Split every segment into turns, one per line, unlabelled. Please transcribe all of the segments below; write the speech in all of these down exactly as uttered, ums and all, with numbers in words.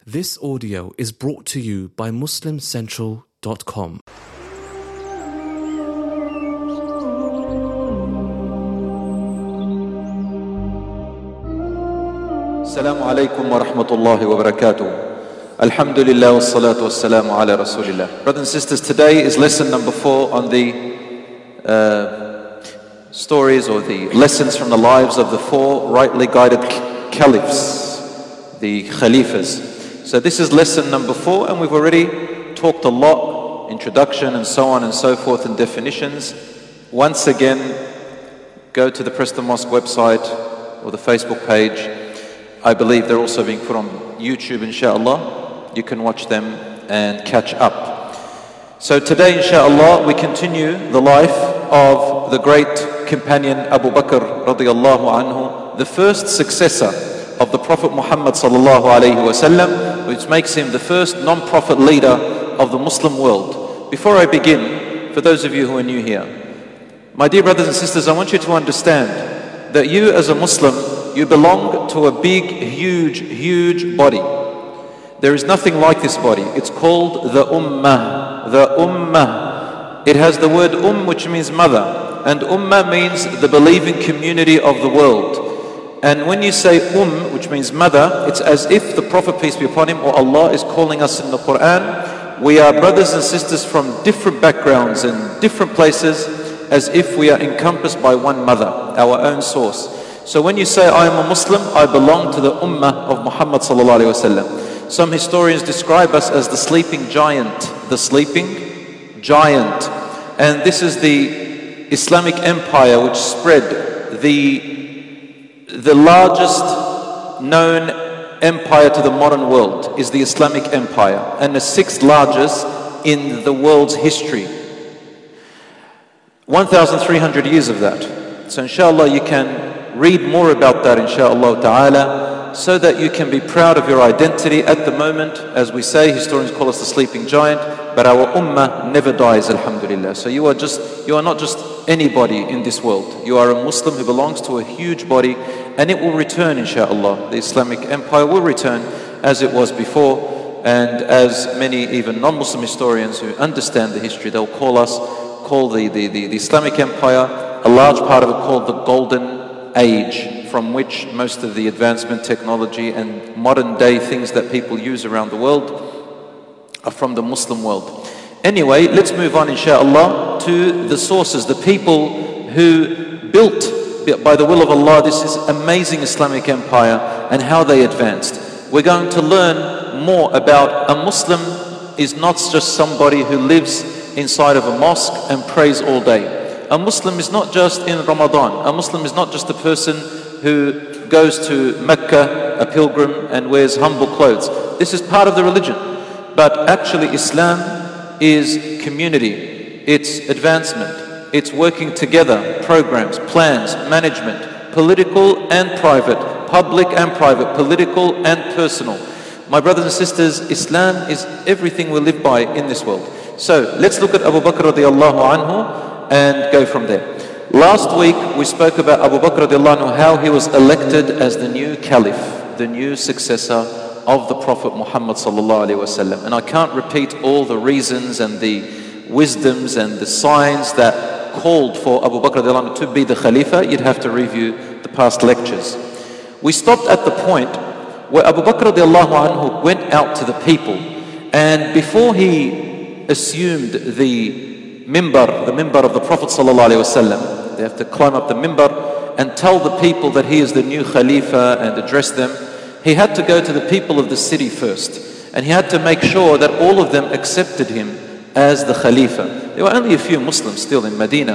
This audio is brought to you by Muslim Central dot com.
Assalamu alaikum wa rahmatullahi wa barakatuh. Alhamdulillah wa salatu wa salamu ala rasulillah. Brothers and sisters, today is lesson number four on the uh, stories or the lessons from the lives of the four rightly guided caliphs, the khalifas. So this is lesson number four, and we've already talked a lot, introduction and so on and so forth, and definitions. Once again, go to the Preston Mosque website or the Facebook page. I believe they're also being put on YouTube, inshallah. You can watch them and catch up. So today, inshallah, we continue the life of the great companion Abu Bakr radiallahu anhu, the first successor of the Prophet Muhammad sallallahu alayhi wa sallam, which makes him the first non-prophet leader of the Muslim world. Before I begin, for those of you who are new here, my dear brothers and sisters, I want you to understand that you as a Muslim, you belong to a big, huge, huge body. There is nothing like this body. It's called the Ummah. The Ummah. It has the word Umm, which means mother, and Ummah means the believing community of the world. And when you say Umm, which means mother, it's as if the Prophet, peace be upon him, or Allah is calling us in the Quran. We are brothers and sisters from different backgrounds and different places, as if we are encompassed by one mother, our own source. So when you say I am a Muslim, I belong to the Ummah of Muhammad sallallahu alaihi wasallam. Some historians describe us as the sleeping giant, the sleeping giant. And this is the Islamic empire which spread, the The largest known empire to the modern world is the Islamic empire, and the sixth largest in the world's history. one thousand three hundred years of that. So inshallah you can read more about that inshallah ta'ala, so that you can be proud of your identity. At the moment, as we say, historians call us the sleeping giant, but our ummah never dies, alhamdulillah. So you are just, you are not just anybody in this world. You are a Muslim who belongs to a huge body, and it will return inshallah. The Islamic empire will return as it was before, and as many even non-Muslim historians who understand the history, they'll call us, call the, the, the, the Islamic empire, a large part of it called the Golden Age, from which most of the advancement, technology and modern day things that people use around the world are from the Muslim world. Anyway, let's move on inshallah to the sources, the people who built by the will of Allah this is amazing Islamic empire and how they advanced. We're going to learn more about a Muslim is not just somebody who lives inside of a mosque and prays all day. A Muslim is not just in Ramadan. A Muslim is not just a person who goes to Mecca, a pilgrim, and wears humble clothes. This is part of the religion. But actually Islam is community, it's advancement, it's working together, programs, plans, management, political and private, public and private, political and personal. My brothers and sisters, Islam is everything we live by in this world. So let's look at Abu Bakr radiallahu anhu and go from there. Last week we spoke about Abu Bakr radiallahu anhu, how he was elected as the new caliph, the new successor of the Prophet Muhammad sallallahu alaihi wasallam. And I can't repeat all the reasons and the wisdoms and the signs that called for Abu Bakr radiallahu anhu to be the Khalifa. You'd have to review the past lectures. We stopped at the point where Abu Bakr radiallahu anhu went out to the people, and before he assumed the mimbar, the mimbar of the Prophet sallallahu alaihi wasallam, they have to climb up the mimbar and tell the people that he is the new Khalifa and address them. He had to go to the people of the city first, and he had to make sure that all of them accepted him as the Khalifa. There were only a few Muslims still in Medina,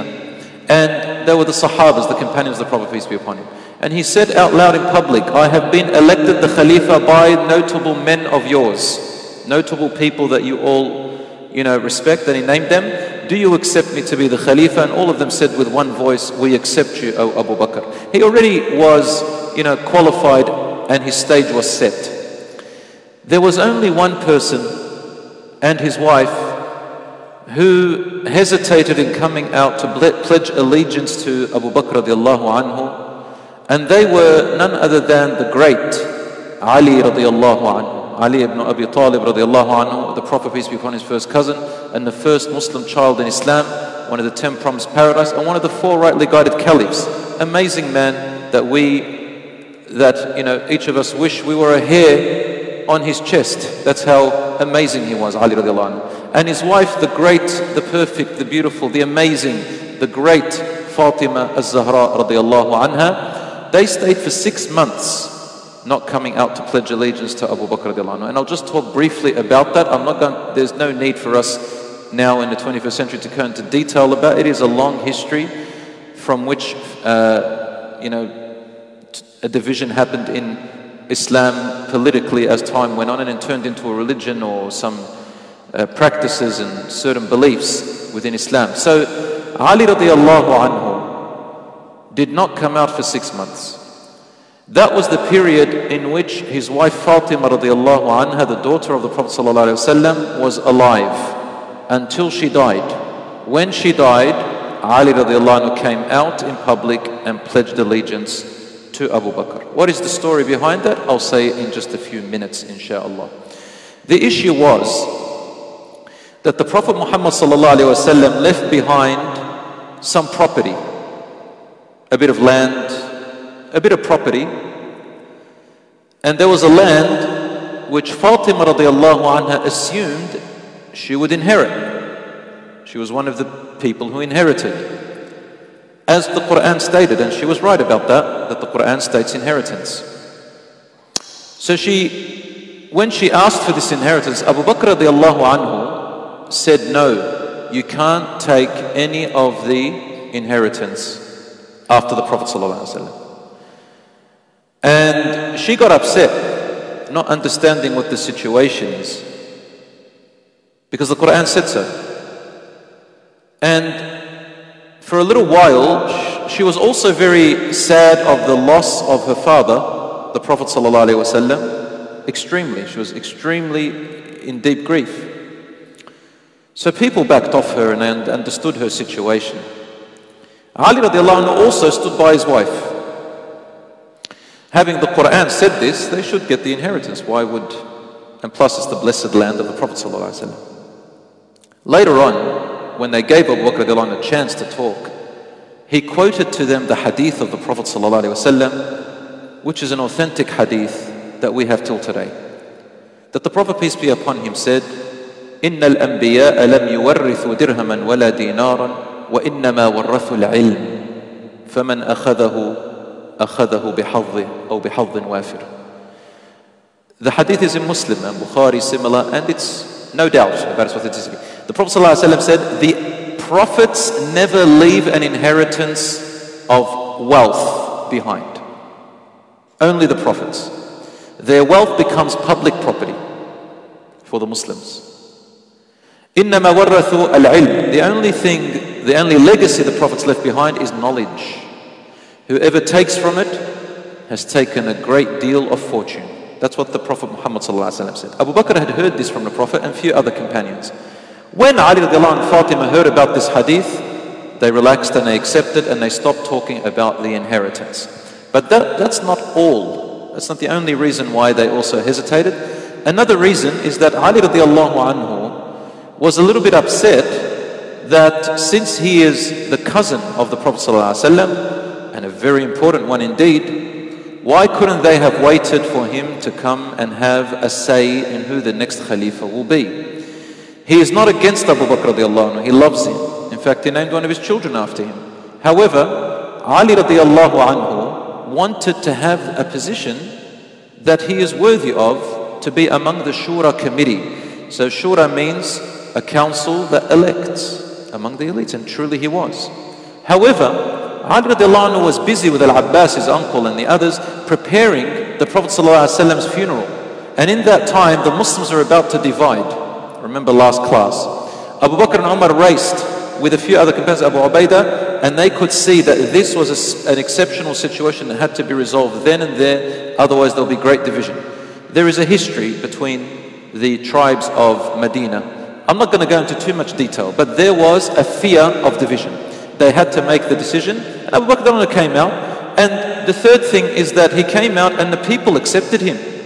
and there were the Sahabas, the companions of the Prophet, peace be upon him. And he said out loud in public, I have been elected the Khalifa by notable men of yours, notable people that you all, you know, respect, and he named them. Do you accept me to be the Khalifa? And all of them said with one voice, we accept you, O Abu Bakr. He already was, you know, qualified, and his stage was set. There was only one person and his wife who hesitated in coming out to pledge allegiance to Abu Bakr radiallahu anhu, and they were none other than the great Ali radiallahu anhu. Ali ibn Abi Talib radiallahu anhu, the Prophet, peace be upon his first cousin, and the first Muslim child in Islam, one of the ten promised paradise, and one of the four rightly guided caliphs. Amazing man that we, that, you know, each of us wish we were a hair on his chest. That's how amazing he was, Ali radiallahu anhu. And his wife, the great, the perfect, the beautiful, the amazing, the great Fatima az-Zahra radiallahu anha, they stayed for six months not coming out to pledge allegiance to Abu Bakr radiallahu anhu. And I'll just talk briefly about that. I'm not going, there's no need for us now in the twenty-first century to go into detail about it. It is a long history from which, uh, you know, a division happened in Islam politically as time went on, and it turned into a religion or some uh, practices and certain beliefs within Islam. So Ali radiallahu anhu did not come out for six months. That was the period in which his wife Fatima radiallahu anha, the daughter of the Prophet sallallahu alaihi wasallam, was alive until she died. When she died, Ali radiallahu anhu came out in public and pledged allegiance to Abu Bakr. What is the story behind that? I'll say in just a few minutes, inshallah. The issue was that the Prophet Muhammad sallallahu alaihi wasallam left behind some property, a bit of land, a bit of property, and there was a land which Fatima radiallahu anha assumed she would inherit. She was one of the people who inherited, as the Quran stated, and she was right about that, that the Quran states inheritance. So she, when she asked for this inheritance, Abu Bakr radiallahu anhu said, no, you can't take any of the inheritance after the Prophet sallallahu alaihi wasallam. And she got upset, not understanding what the situation is, because the Quran said so. And for a little while, she was also very sad of the loss of her father, the Prophet ﷺ, extremely. She was extremely in deep grief. So people backed off her and understood her situation. Ali radiallahu anhu also stood by his wife. Having the Quran said this, they should get the inheritance. Why would, and plus it's the blessed land of the Prophet ﷺ. Later on, when they gave Abu Bakr radiallahu anhu a chance to talk, he quoted to them the hadith of the Prophet ﷺ, which is an authentic hadith that we have till today. That the Prophet, peace be upon him, said, إِنَّ الْأَنْبِيَاءَ لَمْ يُوَرِّثُوا دِرْهَمًا وَلَا دِينَارًا وَإِنَّمَا وَرَّثُوا الْعِلْمِ فَمَنْ أَخَذَهُ أخذه بحظ أو بحظ وافر. The hadith is in Muslim and Bukhari similar, and it's no doubt about its authenticity. The Prophet ﷺ said, the prophets never leave an inheritance of wealth behind. Only the prophets. Their wealth becomes public property for the Muslims. إنما ورثوا العلم. The only thing, the only legacy the prophets left behind is knowledge. Whoever takes from it has taken a great deal of fortune. That's what the Prophet Muhammad ﷺ said. Abu Bakr had heard this from the Prophet and a few other companions. When Ali radiallahu anhu and Fatima heard about this hadith, they relaxed and they accepted and they stopped talking about the inheritance. But that, that's not all. That's not the only reason why they also hesitated. Another reason is that Ali radiallahu anhu was a little bit upset that since he is the cousin of the Prophet ﷺ, and a very important one indeed, why couldn't they have waited for him to come and have a say in who the next Khalifa will be? He is not against Abu Bakr radiallahu anhu, he loves him. In fact, he named one of his children after him. However, Ali radiallahu anhu wanted to have a position that he is worthy of, to be among the Shura committee. So Shura means a council that elects among the elites, and truly he was. However, Ali radiallahu anhu was busy with Al-Abbas, his uncle, and the others, preparing the Prophet ﷺ's funeral. And in that time, the Muslims are about to divide. Remember last class. Abu Bakr and Umar raced with a few other companions, Abu Ubaidah, and they could see that this was a, an exceptional situation that had to be resolved then and there, otherwise there'll be great division. There is a history between the tribes of Medina. I'm not going to go into too much detail, but there was a fear of division. They had to make the decision, and Abu Bakr came out. And the third thing is that he came out and the people accepted him.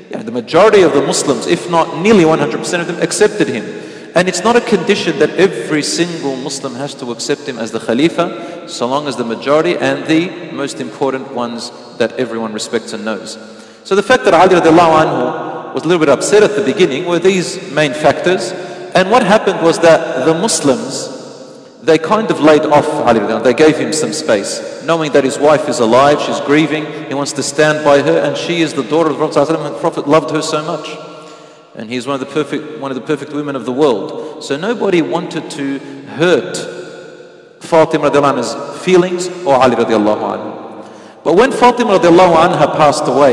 yeah, the majority of the Muslims, if not nearly one hundred percent of them, accepted him. And it's not a condition that every single Muslim has to accept him as the Khalifa, so long as the majority and the most important ones that everyone respects and knows. So the fact that Ali radiallahu anhu was a little bit upset at the beginning were these main factors. And what happened was that the Muslims, they kind of laid off Ali radiallahu anhu. They gave him some space, knowing that his wife is alive, she's grieving, he wants to stand by her, and she is the daughter of the Prophet ﷺ, and the Prophet loved her so much. And he's one of the perfect, one of the perfect women of the world. So nobody wanted to hurt Fatima radiallahu anha's feelings or Ali radiallahu anhu. But when Fatima radiallahu anha passed away,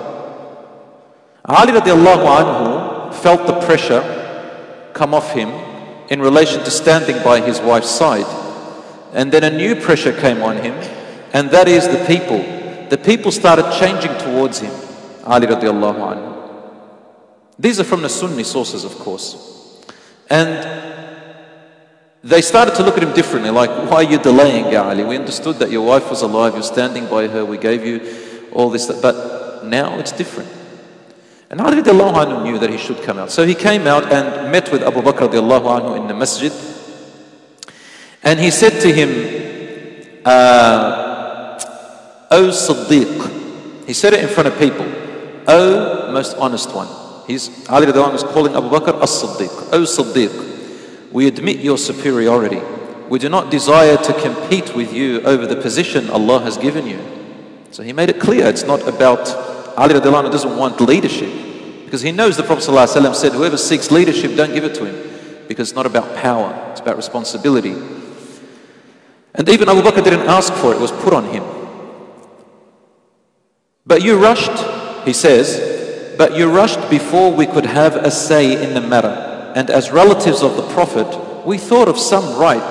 Ali radiallahu anhu felt the pressure come off him in relation to standing by his wife's side. And then a new pressure came on him, and that is the people. The people started changing towards him, Ali radiallahu anhu. These are from the Sunni sources, of course. And they started to look at him differently, like, why are you delaying, Ya Ali? We understood that your wife was alive, you're standing by her, we gave you all this, but now it's different. And Ali radiallahu anhu knew that he should come out. So he came out and met with Abu Bakr radiallahu anhu in the masjid. And he said to him, uh, O Siddiq, he said it in front of people, O most honest one. He's, Ali radiallahu anhu was calling Abu Bakr as-Siddiq. O Siddiq, we admit your superiority. We do not desire to compete with you over the position Allah has given you. So he made it clear, it's not about, Ali radiallahu anhu doesn't want leadership. Because he knows the Prophet ﷺ said, whoever seeks leadership, don't give it to him. Because it's not about power, it's about responsibility. And even Abu Bakr didn't ask for it, it was put on him. But you rushed, he says, but you rushed before we could have a say in the matter. And as relatives of the Prophet, we thought of some right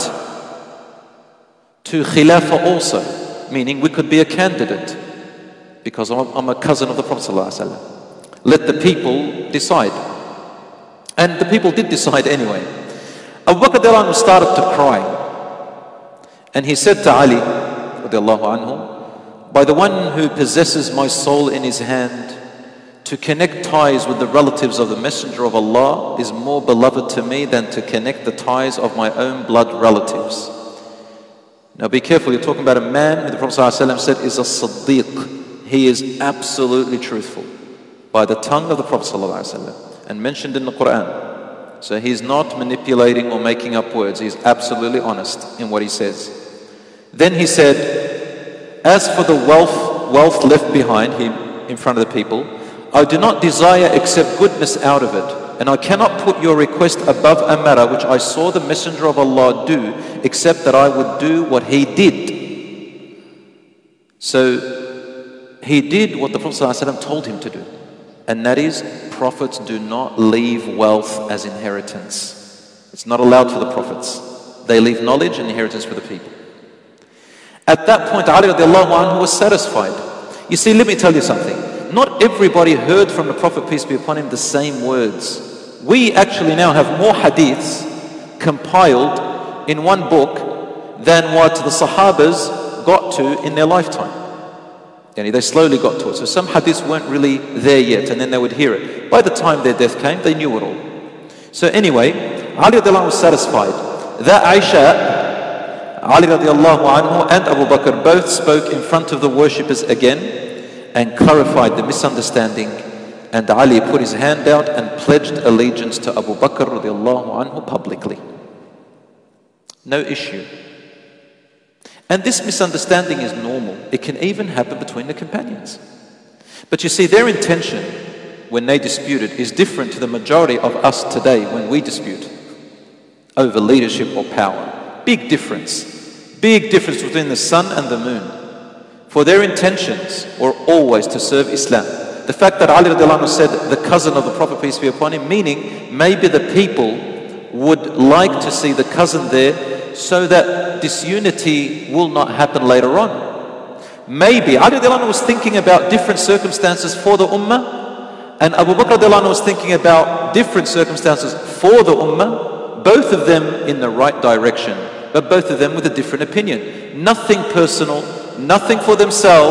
to Khilafah also, meaning we could be a candidate, because I'm, I'm a cousin of the Prophet ﷺ. Let the people decide. And the people did decide anyway. Abu Bakr radiallahu anhu started to cry. And he said to Ali radiallahu anhu, by the one who possesses my soul in his hand, to connect ties with the relatives of the Messenger of Allah is more beloved to me than to connect the ties of my own blood relatives. Now be careful, you're talking about a man who the Prophet ﷺ said is a Siddiq. He is absolutely truthful by the tongue of the Prophet ﷺ and mentioned in the Quran. So he's not manipulating or making up words. He's absolutely honest in what he says. Then he said, as for the wealth, wealth left behind him in front of the people, I do not desire except goodness out of it, and I cannot put your request above a matter which I saw the Messenger of Allah do, except that I would do what he did. So he did what the Prophet ﷺ told him to do, and that is, prophets do not leave wealth as inheritance. It's not allowed for the prophets. They leave knowledge and inheritance for the people. At that point, Ali radiallahu anhu was satisfied. You see, let me tell you something. Not everybody heard from the Prophet, peace be upon him, the same words. We actually now have more hadiths compiled in one book than what the Sahabas got to in their lifetime. Yani they slowly got to it. So some hadiths weren't really there yet, and then they would hear it. By the time their death came, they knew it all. So anyway, Ali radiallahu anhu was satisfied. That Aisha, Ali radiallahu anhu and Abu Bakr both spoke in front of the worshippers again and clarified the misunderstanding, and Ali put his hand out and pledged allegiance to Abu Bakr radiallahu anhu publicly. No issue. And this misunderstanding is normal. It can even happen between the companions. But you see, their intention when they disputed is different to the majority of us today when we dispute over leadership or power. Big difference. Big difference between the sun and the moon. For their intentions were always to serve Islam. The fact that Ali radiallahu anhu said the cousin of the Prophet, peace be upon him, meaning maybe the people would like to see the cousin there so that disunity will not happen later on. Maybe Ali radiallahu anhu was thinking about different circumstances for the ummah, and Abu Bakr radiallahu anhu was thinking about different circumstances for the ummah, both of them in the right direction, but both of them with a different opinion. Nothing personal, nothing for themselves,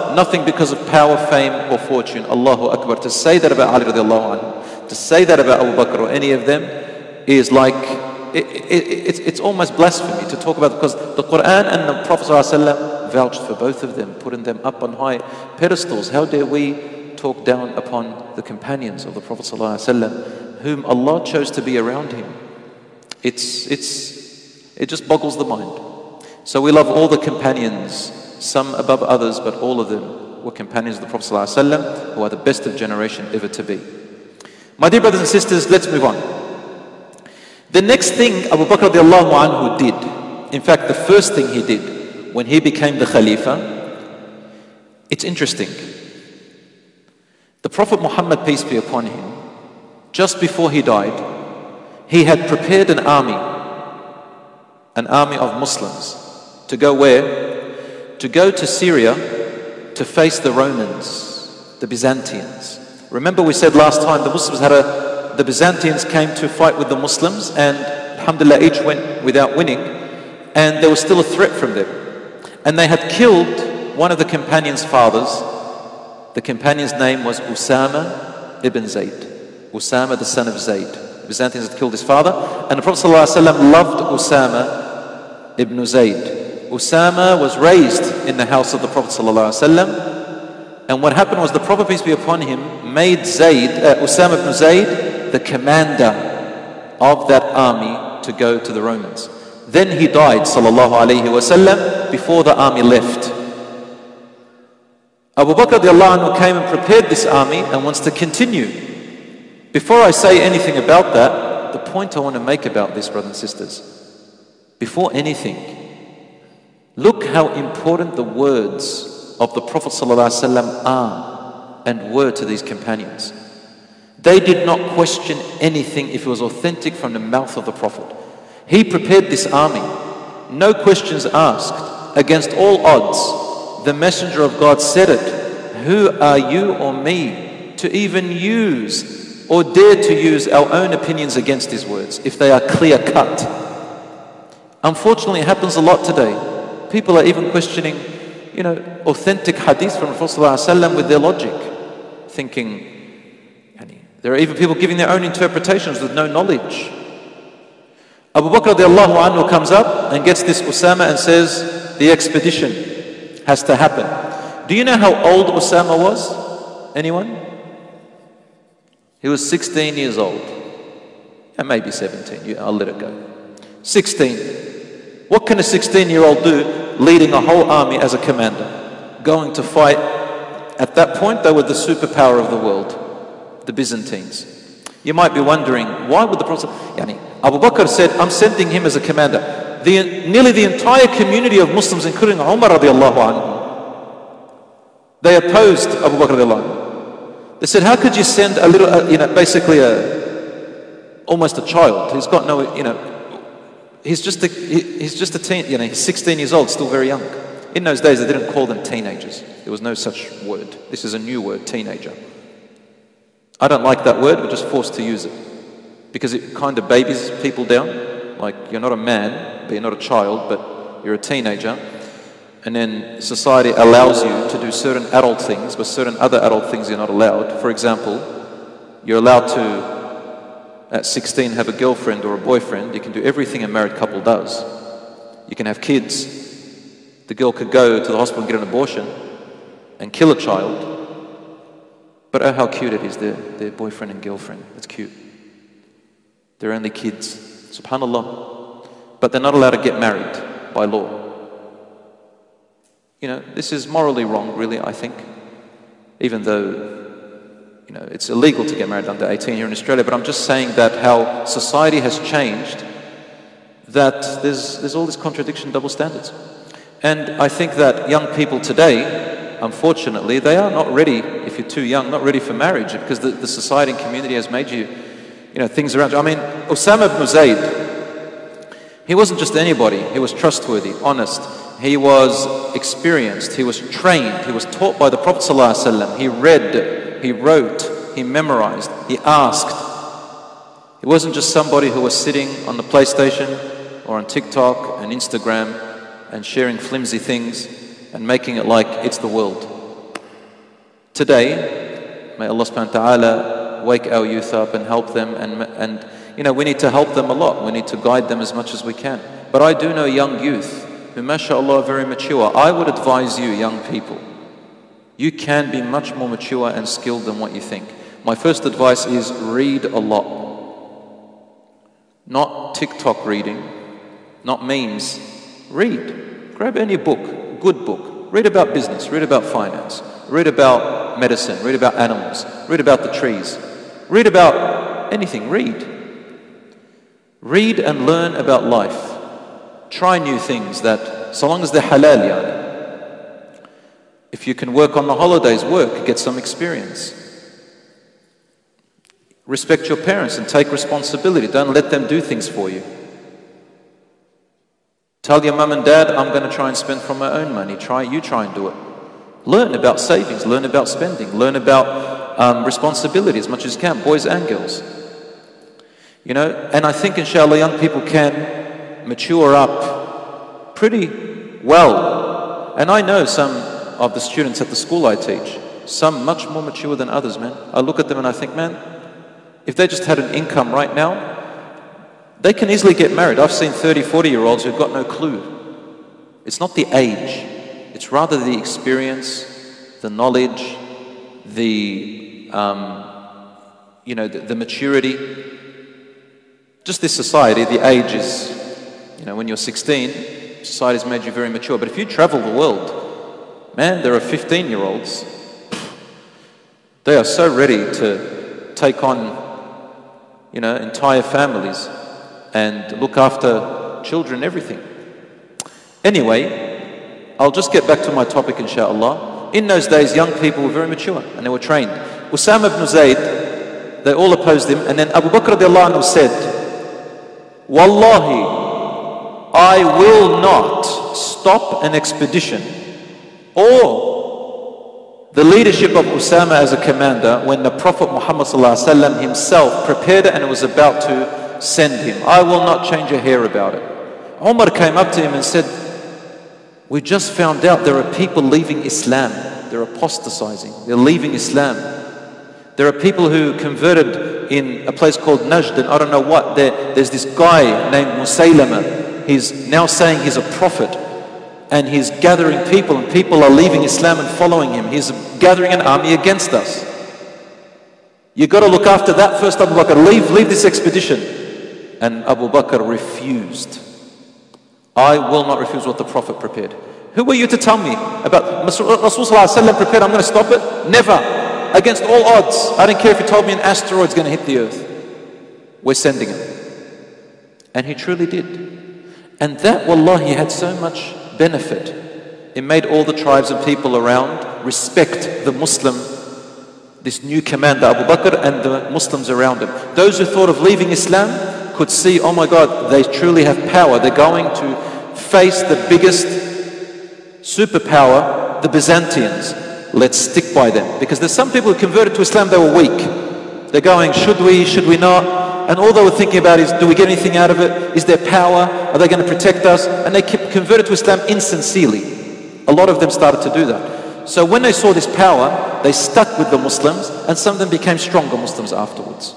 nothing because of power, fame or fortune. Allahu Akbar. To say that about Ali radiallahu anhu, to say that about Abu Bakr or any of them is like, it, it, it, it's, it's almost blasphemy to talk about, because the Quran and the Prophet ﷺ vouched for both of them, putting them up on high pedestals. How dare we talk down upon the companions of the Prophet ﷺ, whom Allah chose to be around him? It's, it's, it just boggles the mind. So we love all the companions, some above others, but all of them were companions of the Prophet ﷺ, who are the best of generation ever to be. My dear brothers and sisters, let's move on. The next thing Abu Bakr radiallahu anhu did, in fact the first thing he did when he became the Khalifa, it's interesting. The Prophet Muhammad, peace be upon him, just before he died, he had prepared an army, an army of Muslims, to go where? To go to Syria to face the Romans, the Byzantines. Remember we said last time the Muslims had a, the Byzantines came to fight with the Muslims, and alhamdulillah each went without winning, and there was still a threat from them. And they had killed one of the companions' fathers. The companion's name was Usama ibn Zayd. Usama, the son of Zayd. The Byzantines had killed his father, and the Prophet ﷺ loved Usama ibn Zayd. Usama was raised in the house of the Prophet ﷺ, and what happened was the Prophet, peace be upon him, made Zayd, uh, Usama ibn Zayd, the commander of that army to go to the Romans. Then he died, sallallahu alayhi wasallam, before the army left. Abu Bakr radiallahu anhu came and prepared this army and wants to continue. Before I say anything about that, the point I want to make about this, brothers and sisters, before anything, look how important the words of the Prophet ﷺ are and were to these companions. They did not question anything if it was authentic from the mouth of the Prophet. He prepared this army, no questions asked, against all odds. The Messenger of God said it. Who are you or me to even use or dare to use our own opinions against his words if they are clear cut? Unfortunately, it happens a lot today. People are even questioning, you know, authentic hadith from Rasulullah with their logic, thinking, there are even people giving their own interpretations with no knowledge. Abu Bakr radiallahu anhu comes up and gets this Usama and says, the expedition has to happen. Do you know how old Usama was? Anyone? He was sixteen years old. And maybe seventeen, yeah, I'll let it go. sixteen. What can a sixteen year old do leading a whole army as a commander? Going to fight, at that point they were the superpower of the world, the Byzantines. You might be wondering, why would the Prophet, yani, Abu Bakr said, I'm sending him as a commander. The, nearly the entire community of Muslims, including Umar radiallahu anhu, they opposed Abu Bakr radiallahu anhu. They said, how could you send a little, uh, you know, basically a, almost a child who's got no, you know, he's just a, he's just a teen, you know, he's sixteen years old, still very young. In those days, they didn't call them teenagers. There was no such word. This is a new word, teenager. I don't like that word, we're just forced to use it. Because it kind of babies people down. Like, you're not a man, but you're not a child, but you're a teenager. And then society allows you to do certain adult things, but certain other adult things you're not allowed. For example, you're allowed to, at sixteen, have a girlfriend or a boyfriend. You can do everything a married couple does. You can have kids. The girl could go to the hospital and get an abortion and kill a child. But oh, how cute it is, their, their boyfriend and girlfriend. It's cute. They're only kids. SubhanAllah. But they're not allowed to get married by law. You know, this is morally wrong, really, I think. Even though, you know, it's illegal to get married under eighteen here in Australia. But I'm just saying that how society has changed, that there's, there's all this contradiction, double standards. And I think that young people today, unfortunately, they are not ready, if you're too young, not ready for marriage, because the, the society and community has made you, you know, things around you. I mean, Usama ibn Zayd, he wasn't just anybody. He was trustworthy, honest. He was experienced. He was trained. He was taught by the Prophet ﷺ. He read, he wrote, he memorized, he asked. He wasn't just somebody who was sitting on the PlayStation or on TikTok and Instagram and sharing flimsy things and making it like it's the world. Today, may Allah subhanahu wa ta'ala wake our youth up and help them, and, and you know, we need to help them a lot. We need to guide them as much as we can. But I do know young youth who, mashallah, are very mature. I would advise you, young people, you can be much more mature and skilled than what you think. My first advice is read a lot. Not TikTok reading, not memes. Read. Grab any book, good book. Read about business, read about finance, read about medicine, read about animals, read about the trees, read about anything, read. Read and learn about life. Try new things that, so long as they're halal, yani. If you can work on the holidays, work, get some experience. Respect your parents and take responsibility. Don't let them do things for you. Tell your mum and dad, I'm going to try and spend from my own money. Try, you try and do it. Learn about savings, learn about spending, learn about um, responsibility as much as you can, boys and girls. You know, and I think inshallah young people can mature up pretty well. And I know some of the students at the school I teach, some much more mature than others, man. I look at them and I think, man, if they just had an income right now, they can easily get married. I've seen thirty, forty year olds who've got no clue. It's not the age, it's rather the experience, the knowledge, the, um, you know, the, the maturity. Just this society, the age is, you know, when you're sixteen, society's made you very mature. But if you travel the world, man, there are fifteen year olds. They are so ready to take on, you know, entire families and look after children, everything. Anyway, I'll just get back to my topic, inshallah. In those days, young people were very mature and they were trained. Usama ibn Zayd, they all opposed him, and then Abu Bakr radiallahu anhu said, Wallahi, I will not stop an expedition or the leadership of Usama as a commander when the Prophet Muhammad sallallahu alaihi wasallam himself prepared it and was about to send him. I will not change a hair about it. Umar came up to him and said, we just found out there are people leaving Islam. They're apostatizing. They're leaving Islam. There are people who converted in a place called Najd, and I don't know what. There, there's this guy named Musaylama. He's now saying he's a prophet, and he's gathering people, and people are leaving Islam and following him. He's gathering an army against us. You've got to look after that first, Abu Bakr. Leave, leave this expedition. And Abu Bakr refused. I will not refuse what the Prophet prepared. Who were you to tell me about Rasulullah prepared, I'm going to stop it? Never. Against all odds. I don't care if you told me an asteroid's going to hit the earth. We're sending him. And he truly did. And that, wallahi, had so much benefit. It made all the tribes and people around respect the Muslim, this new commander, Abu Bakr, and the Muslims around him. Those who thought of leaving Islam could see, oh my God, they truly have power. They're going to face the biggest superpower, the Byzantines. Let's stick by them. Because there's some people who converted to Islam, they were weak. They're going, should we, should we not? And all they were thinking about is, do we get anything out of it? Is there power? Are they going to protect us? And they converted to Islam insincerely. A lot of them started to do that. So when they saw this power, they stuck with the Muslims, and some of them became stronger Muslims afterwards.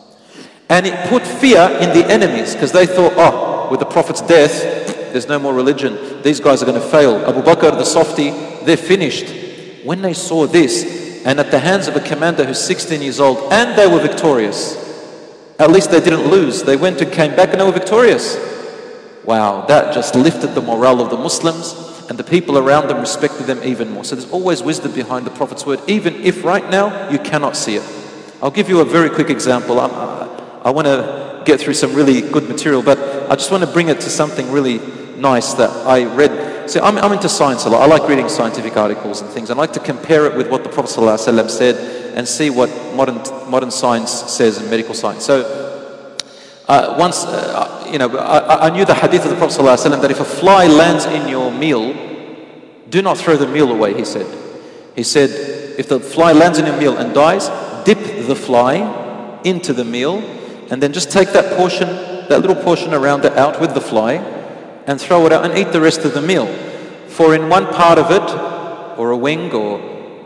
And it put fear in the enemies, because they thought, oh, with the Prophet's death, there's no more religion. These guys are going to fail. Abu Bakr, the softy, they're finished. When they saw this, and at the hands of a commander who's sixteen years old, and they were victorious, at least they didn't lose. They went and came back and they were victorious. Wow, that just lifted the morale of the Muslims, and the people around them respected them even more. So there's always wisdom behind the Prophet's word, even if right now you cannot see it. I'll give you a very quick example. I'm, I want to get through some really good material, but I just want to bring it to something really nice that I read. See, I'm, I'm into science a lot. I like reading scientific articles and things. I like to compare it with what the Prophet ﷺ said and see what modern modern science says in medical science. So uh, once, uh, you know, I, I knew the hadith of the Prophet ﷺ that if a fly lands in your meal, do not throw the meal away, he said. He said, if the fly lands in your meal and dies, dip the fly into the meal, and then just take that portion, that little portion around it out with the fly, and throw it out and eat the rest of the meal. For in one part of it, or a wing, or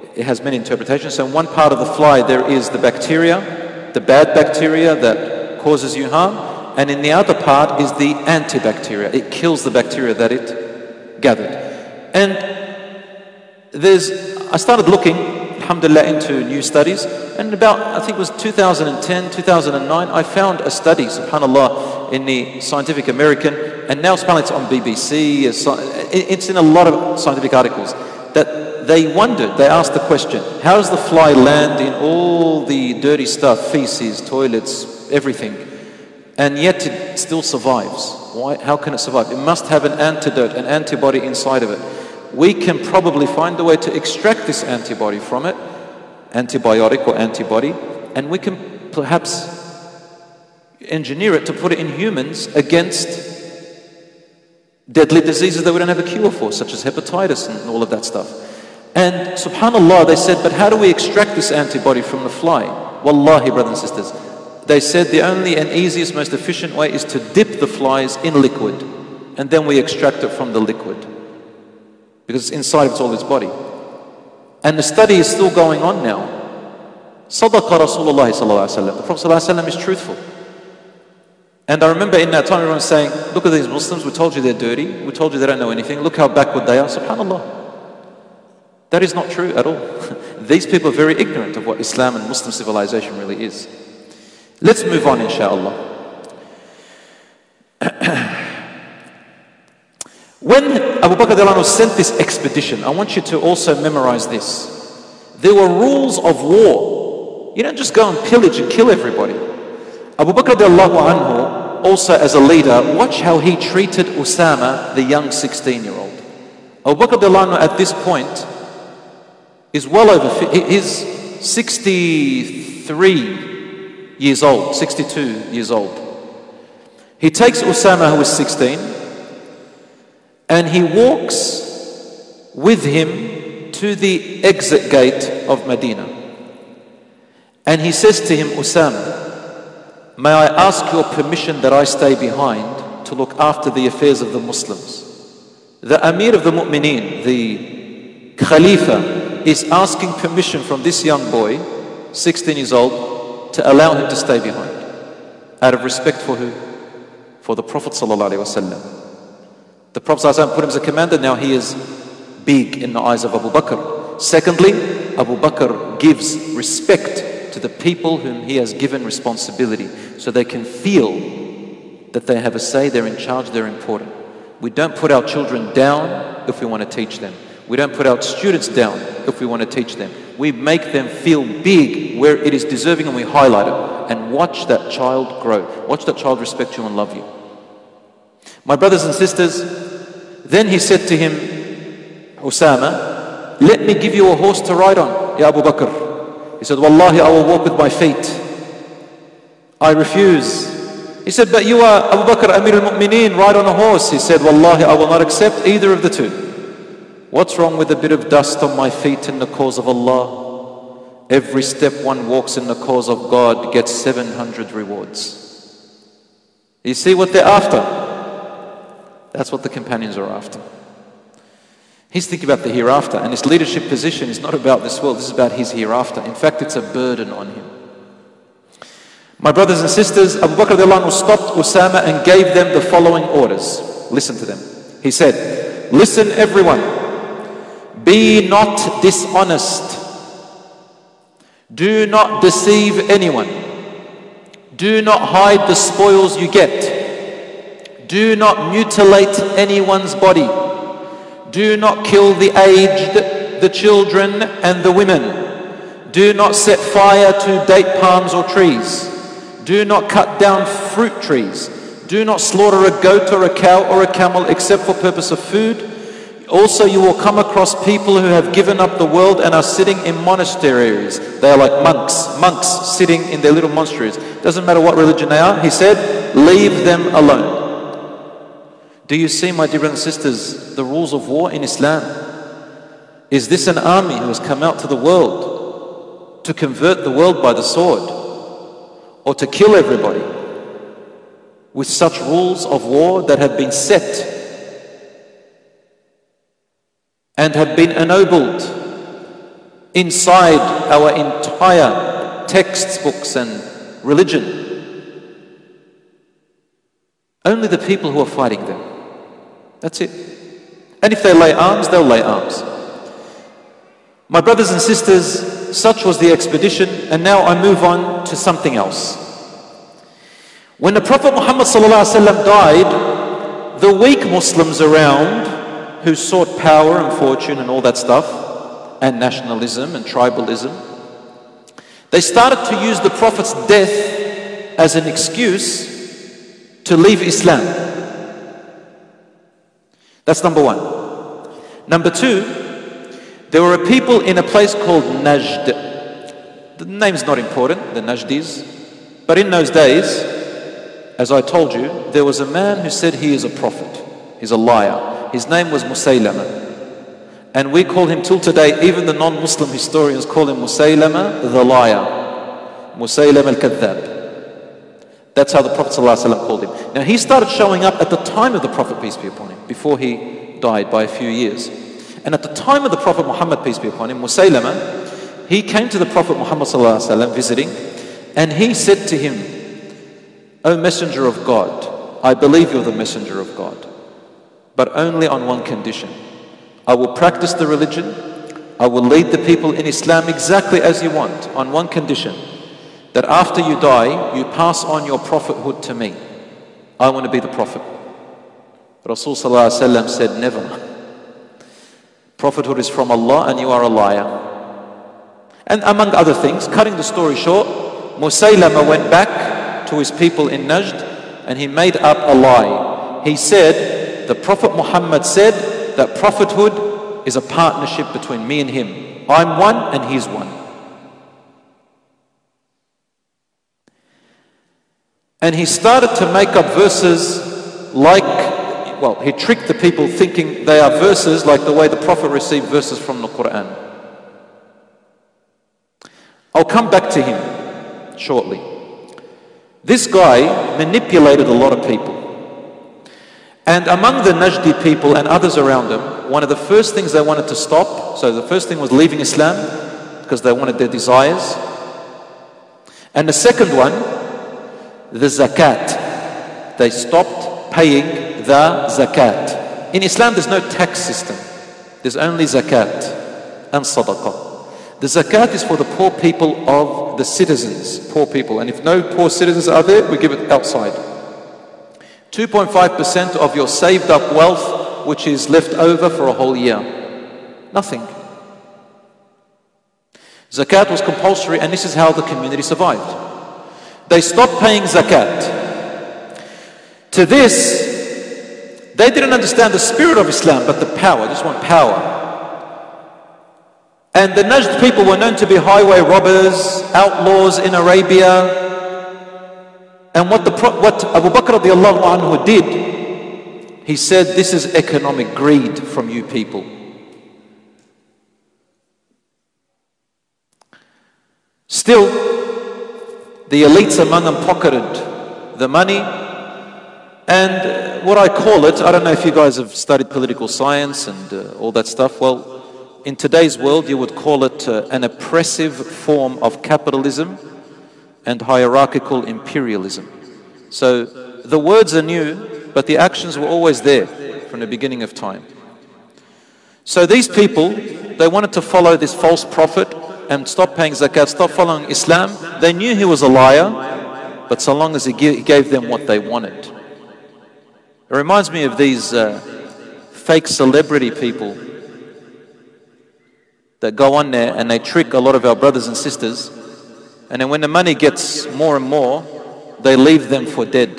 it has many interpretations. So in one part of the fly there is the bacteria, the bad bacteria that causes you harm, and in the other part is the antibacteria. It kills the bacteria that it gathered. And there's, I started looking, alhamdulillah, into new studies, and about, I think it was two thousand ten, two thousand nine, I found a study, subhanAllah, in the Scientific American, and now subhanAllah it's on B B C, it's in a lot of scientific articles, that they wondered, they asked the question, how does the fly land in all the dirty stuff, feces, toilets, everything, and yet it still survives? Why? How can it survive? It must have an antidote, an antibody inside of it. We can probably find a way to extract this antibody from it, antibiotic or antibody, and we can perhaps engineer it to put it in humans against deadly diseases that we don't have a cure for, such as hepatitis and all of that stuff. And subhanAllah, they said, but how do we extract this antibody from the fly? Wallahi, brothers and sisters, they said the only and easiest, most efficient way is to dip the flies in liquid, and then we extract it from the liquid, because inside of it's all its body. And the study is still going on now. Sadaqa Rasulullah sallallahu alaihi wasallam. The Prophet sallallahu alaihi wasallam is truthful. And I remember in that time everyone saying, look at these Muslims, we told you they're dirty, we told you they don't know anything, look how backward they are. SubhanAllah. That is not true at all. These people are very ignorant of what Islam and Muslim civilization really is. Let's move on, inshallah. When Abu Bakr radiallahu anhu sent this expedition, I want you to also memorize this. There were rules of war. You don't just go and pillage and kill everybody. Abu Bakr radiallahu anhu, also as a leader, watch how he treated Usama, the young sixteen-year-old. Abu Bakr radiallahu anhu at this point is well over, he's sixty-three years old, sixty-two years old. He takes Usama, who is sixteen, and he walks with him to the exit gate of Medina. And he says to him, Usama, may I ask your permission that I stay behind to look after the affairs of the Muslims? The Amir of the Mu'mineen, the Khalifa, is asking permission from this young boy, sixteen years old, to allow him to stay behind. Out of respect for who? For the Prophet sallallahu alaihi wasallam. The Prophet sallallahu alaihi wasallam put him as a commander, now he is big in the eyes of Abu Bakr. Secondly, Abu Bakr gives respect to the people whom he has given responsibility, so they can feel that they have a say, they're in charge, they're important. We don't put our children down if we want to teach them. We don't put our students down if we want to teach them. We make them feel big where it is deserving, and we highlight it. And watch that child grow. Watch that child respect you and love you. My brothers and sisters, then he said to him, Usama, let me give you a horse to ride on, Ya Abu Bakr. He said, Wallahi, I will walk with my feet. I refuse. He said, but you are Abu Bakr, Amir al-Mu'mineen, ride on a horse. He said, Wallahi, I will not accept either of the two. What's wrong with a bit of dust on my feet in the cause of Allah? Every step one walks in the cause of God gets seven hundred rewards. You see what they're after? That's what the companions are after. He's thinking about the hereafter, and his leadership position is not about this world, this is about his hereafter. In fact, it's a burden on him. My brothers and sisters, Abu Bakr radiallahu anhu stopped Usama and gave them the following orders. Listen to them. He said, listen everyone, be not dishonest. Do not deceive anyone. Do not hide the spoils you get. Do not mutilate anyone's body. Do not kill the aged, the children and the women. Do not set fire to date palms or trees. Do not cut down fruit trees. Do not slaughter a goat or a cow or a camel except for purpose of food. Also, you will come across people who have given up the world and are sitting in monasteries. They are like monks, monks sitting in their little monasteries. Doesn't matter what religion they are. He said, leave them alone. Do you see, my dear brothers and sisters, the rules of war in Islam? Is this an army who has come out to the world to convert the world by the sword, or to kill everybody, with such rules of war that have been set and have been ennobled inside our entire textbooks and religion. Only the people who are fighting them. That's it. And if they lay arms, they'll lay arms. My brothers and sisters, such was the expedition, and now I move on to something else. When the Prophet Muhammad ﷺ died, the weak Muslims around who sought power and fortune and all that stuff, and nationalism and tribalism, they started to use the Prophet's death as an excuse to leave Islam. That's number one. Number two, there were people in a place called Najd. The name's not important, the Najdis. But in those days, as I told you, there was a man who said he is a prophet. He's a liar. His name was Musaylama. And we call him till today, even the non-Muslim historians call him Musaylama the liar. Musaylama al-Kadhab. That's how the Prophet ﷺ called him. Now he started showing up at the time of the Prophet, peace be upon him, before he died by a few years. And at the time of the Prophet Muhammad, peace be upon him, Musaylama, he came to the Prophet Muhammad ﷺ visiting, and he said to him, O Messenger of God, I believe you're the Messenger of God, but only on one condition. I will practice the religion, I will lead the people in Islam exactly as you want, on one condition, that after you die, you pass on your prophethood to me. I want to be the prophet. Rasul Sallallahu Alaihi Wasallam said, never. Prophethood is from Allah and you are a liar. And among other things, cutting the story short, Musaylama went back to his people in Najd and he made up a lie. He said, the Prophet Muhammad said that prophethood is a partnership between me and him. I'm one and he's one. And he started to make up verses like, well, he tricked the people thinking they are verses like the way the Prophet received verses from the Quran. I'll come back to him shortly. This guy manipulated a lot of people. And among the Najdi people and others around them, one of the first things they wanted to stop, so the first thing was leaving Islam because they wanted their desires. And the second one, the zakat. They stopped paying the zakat. In Islam there's no tax system. There's only zakat and sadaqah. The zakat is for the poor people of the citizens, poor people. And if no poor citizens are there, we give it outside. two point five percent of your saved up wealth, which is left over for a whole year. Nothing. Zakat was compulsory, and this is how the community survived. They stopped paying zakat. To this, they didn't understand the spirit of Islam, but the power. They just want power. And the Najd people were known to be highway robbers, outlaws in Arabia. And what, the, what Abu Bakr radiallahu anhu did, he said, this is economic greed from you people. Still, the elites among them pocketed the money. And what I call it, I don't know if you guys have studied political science and uh, all that stuff. Well, in today's world, you would call it uh, an oppressive form of capitalism and hierarchical imperialism. So the words are new, but the actions were always there from the beginning of time. So these people, they wanted to follow this false prophet and stop paying zakat, stop following Islam. They knew he was a liar, but so long as he gave them what they wanted. It reminds me of these uh, fake celebrity people that go on there and they trick a lot of our brothers and sisters. And then when the money gets more and more, they leave them for dead.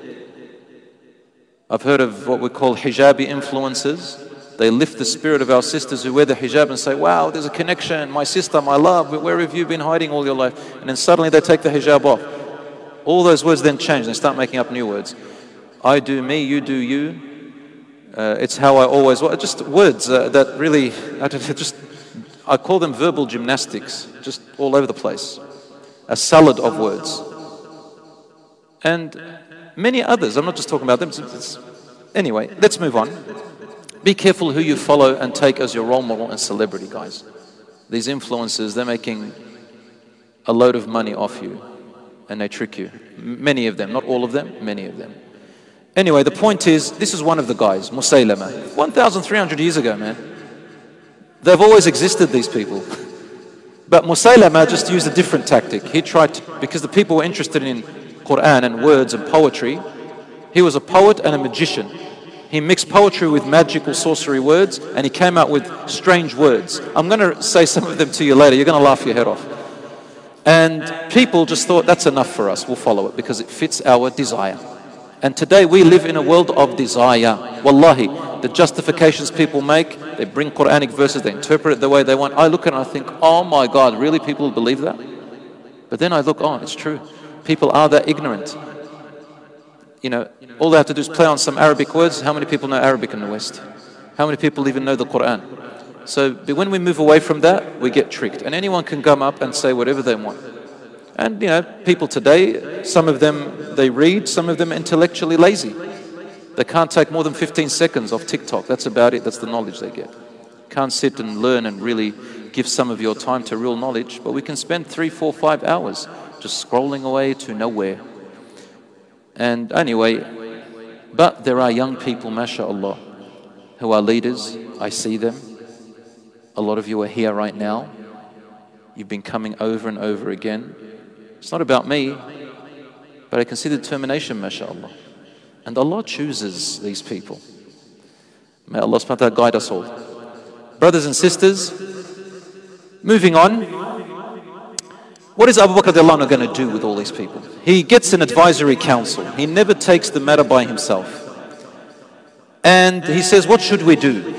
I've heard of what we call hijabi influencers. They lift the spirit of our sisters who wear the hijab and say, wow, there's a connection, my sister, my love, where have you been hiding all your life? And then suddenly they take the hijab off. All those words then change, they start making up new words. I do me, you do you. Uh, it's how I always, well, just words uh, that really, I don't, just, I call them verbal gymnastics, just all over the place. A salad of words. And many others, I'm not just talking about them. It's, it's, anyway, let's move on. Be careful who you follow and take as your role model and celebrity, guys. these influencers, they're making a load of money off you and they trick you. M- many of them, not all of them, many of them. Anyway, the point is, this is one of the guys, Musaylama. one thousand three hundred years ago, man. They've always existed, these people. But Musaylama just used a different tactic. He tried to, because the people were interested in Quran and words and poetry, he was a poet and a magician. He mixed poetry with magical sorcery words, and he came out with strange words. I'm going to say some of them to you later. You're going to laugh your head off. And people just thought, that's enough for us. We'll follow it because it fits our desire. And today we live in a world of desire. Wallahi, the justifications people make, they bring Quranic verses, they interpret it the way they want. I look at it and I think, oh my God, really people believe that? But then I look, oh, it's true. People are that ignorant. You know, all they have to do is play on some Arabic words. How many people know Arabic in the West? How many people even know the Quran? So when we move away from that, we get tricked. And anyone can come up and say whatever they want. And you know, people today, some of them, they read, some of them are intellectually lazy. They can't take more than fifteen seconds off TikTok. That's about it. That's the knowledge they get. Can't sit and learn and really give some of your time to real knowledge. But we can spend three, four, five hours just scrolling away to nowhere. And anyway, but there are young people, mashallah, who are leaders. I see them. A lot of you are here right now. You've been coming over and over again. It's not about me, but I can see the determination, mashallah. And Allah chooses these people. May Allah subhanahu wa ta'ala guide us all. Brothers and sisters, moving on. What is Abu Bakr radiallahu anhu going to do with all these people? He gets an advisory council. He never takes the matter by himself. And he says, what should we do?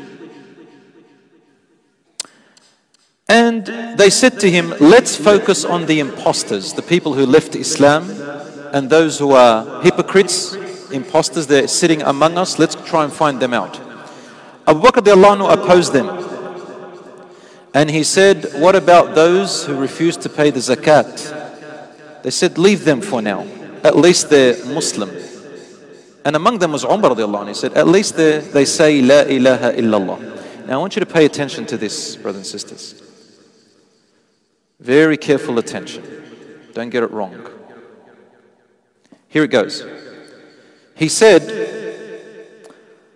And they said to him, let's focus on the imposters, the people who left Islam and those who are hypocrites, imposters, they're sitting among us. Let's try and find them out. Abu Bakr radiallahu anhu opposed them. And he said, what about those who refuse to pay the zakat? They said, leave them for now. At least they're Muslim. And among them was Umar radiallahu anhu. He said, at least they say, La ilaha illallah. Now I want you to pay attention to this, brothers and sisters. Very careful attention. Don't get it wrong. Here it goes. He said,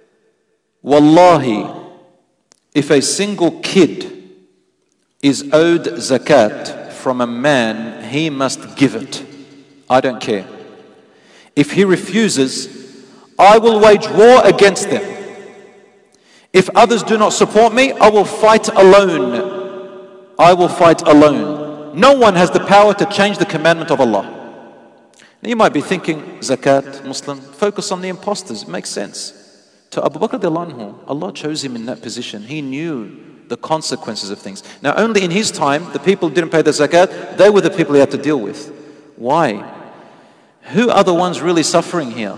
Wallahi, if a single kid is owed zakat from a man, he must give it. I don't care. If he refuses, I will wage war against them. If others do not support me, I will fight alone. I will fight alone. No one has the power to change the commandment of Allah. Now you might be thinking, zakat, Muslim, focus on the imposters. It makes sense. To Abu Bakr radiallahu anhu, Allah chose him in that position. He knew the consequences of things. Now only in his time, the people who didn't pay the zakat, they were the people he had to deal with. Why? Who are the ones really suffering here?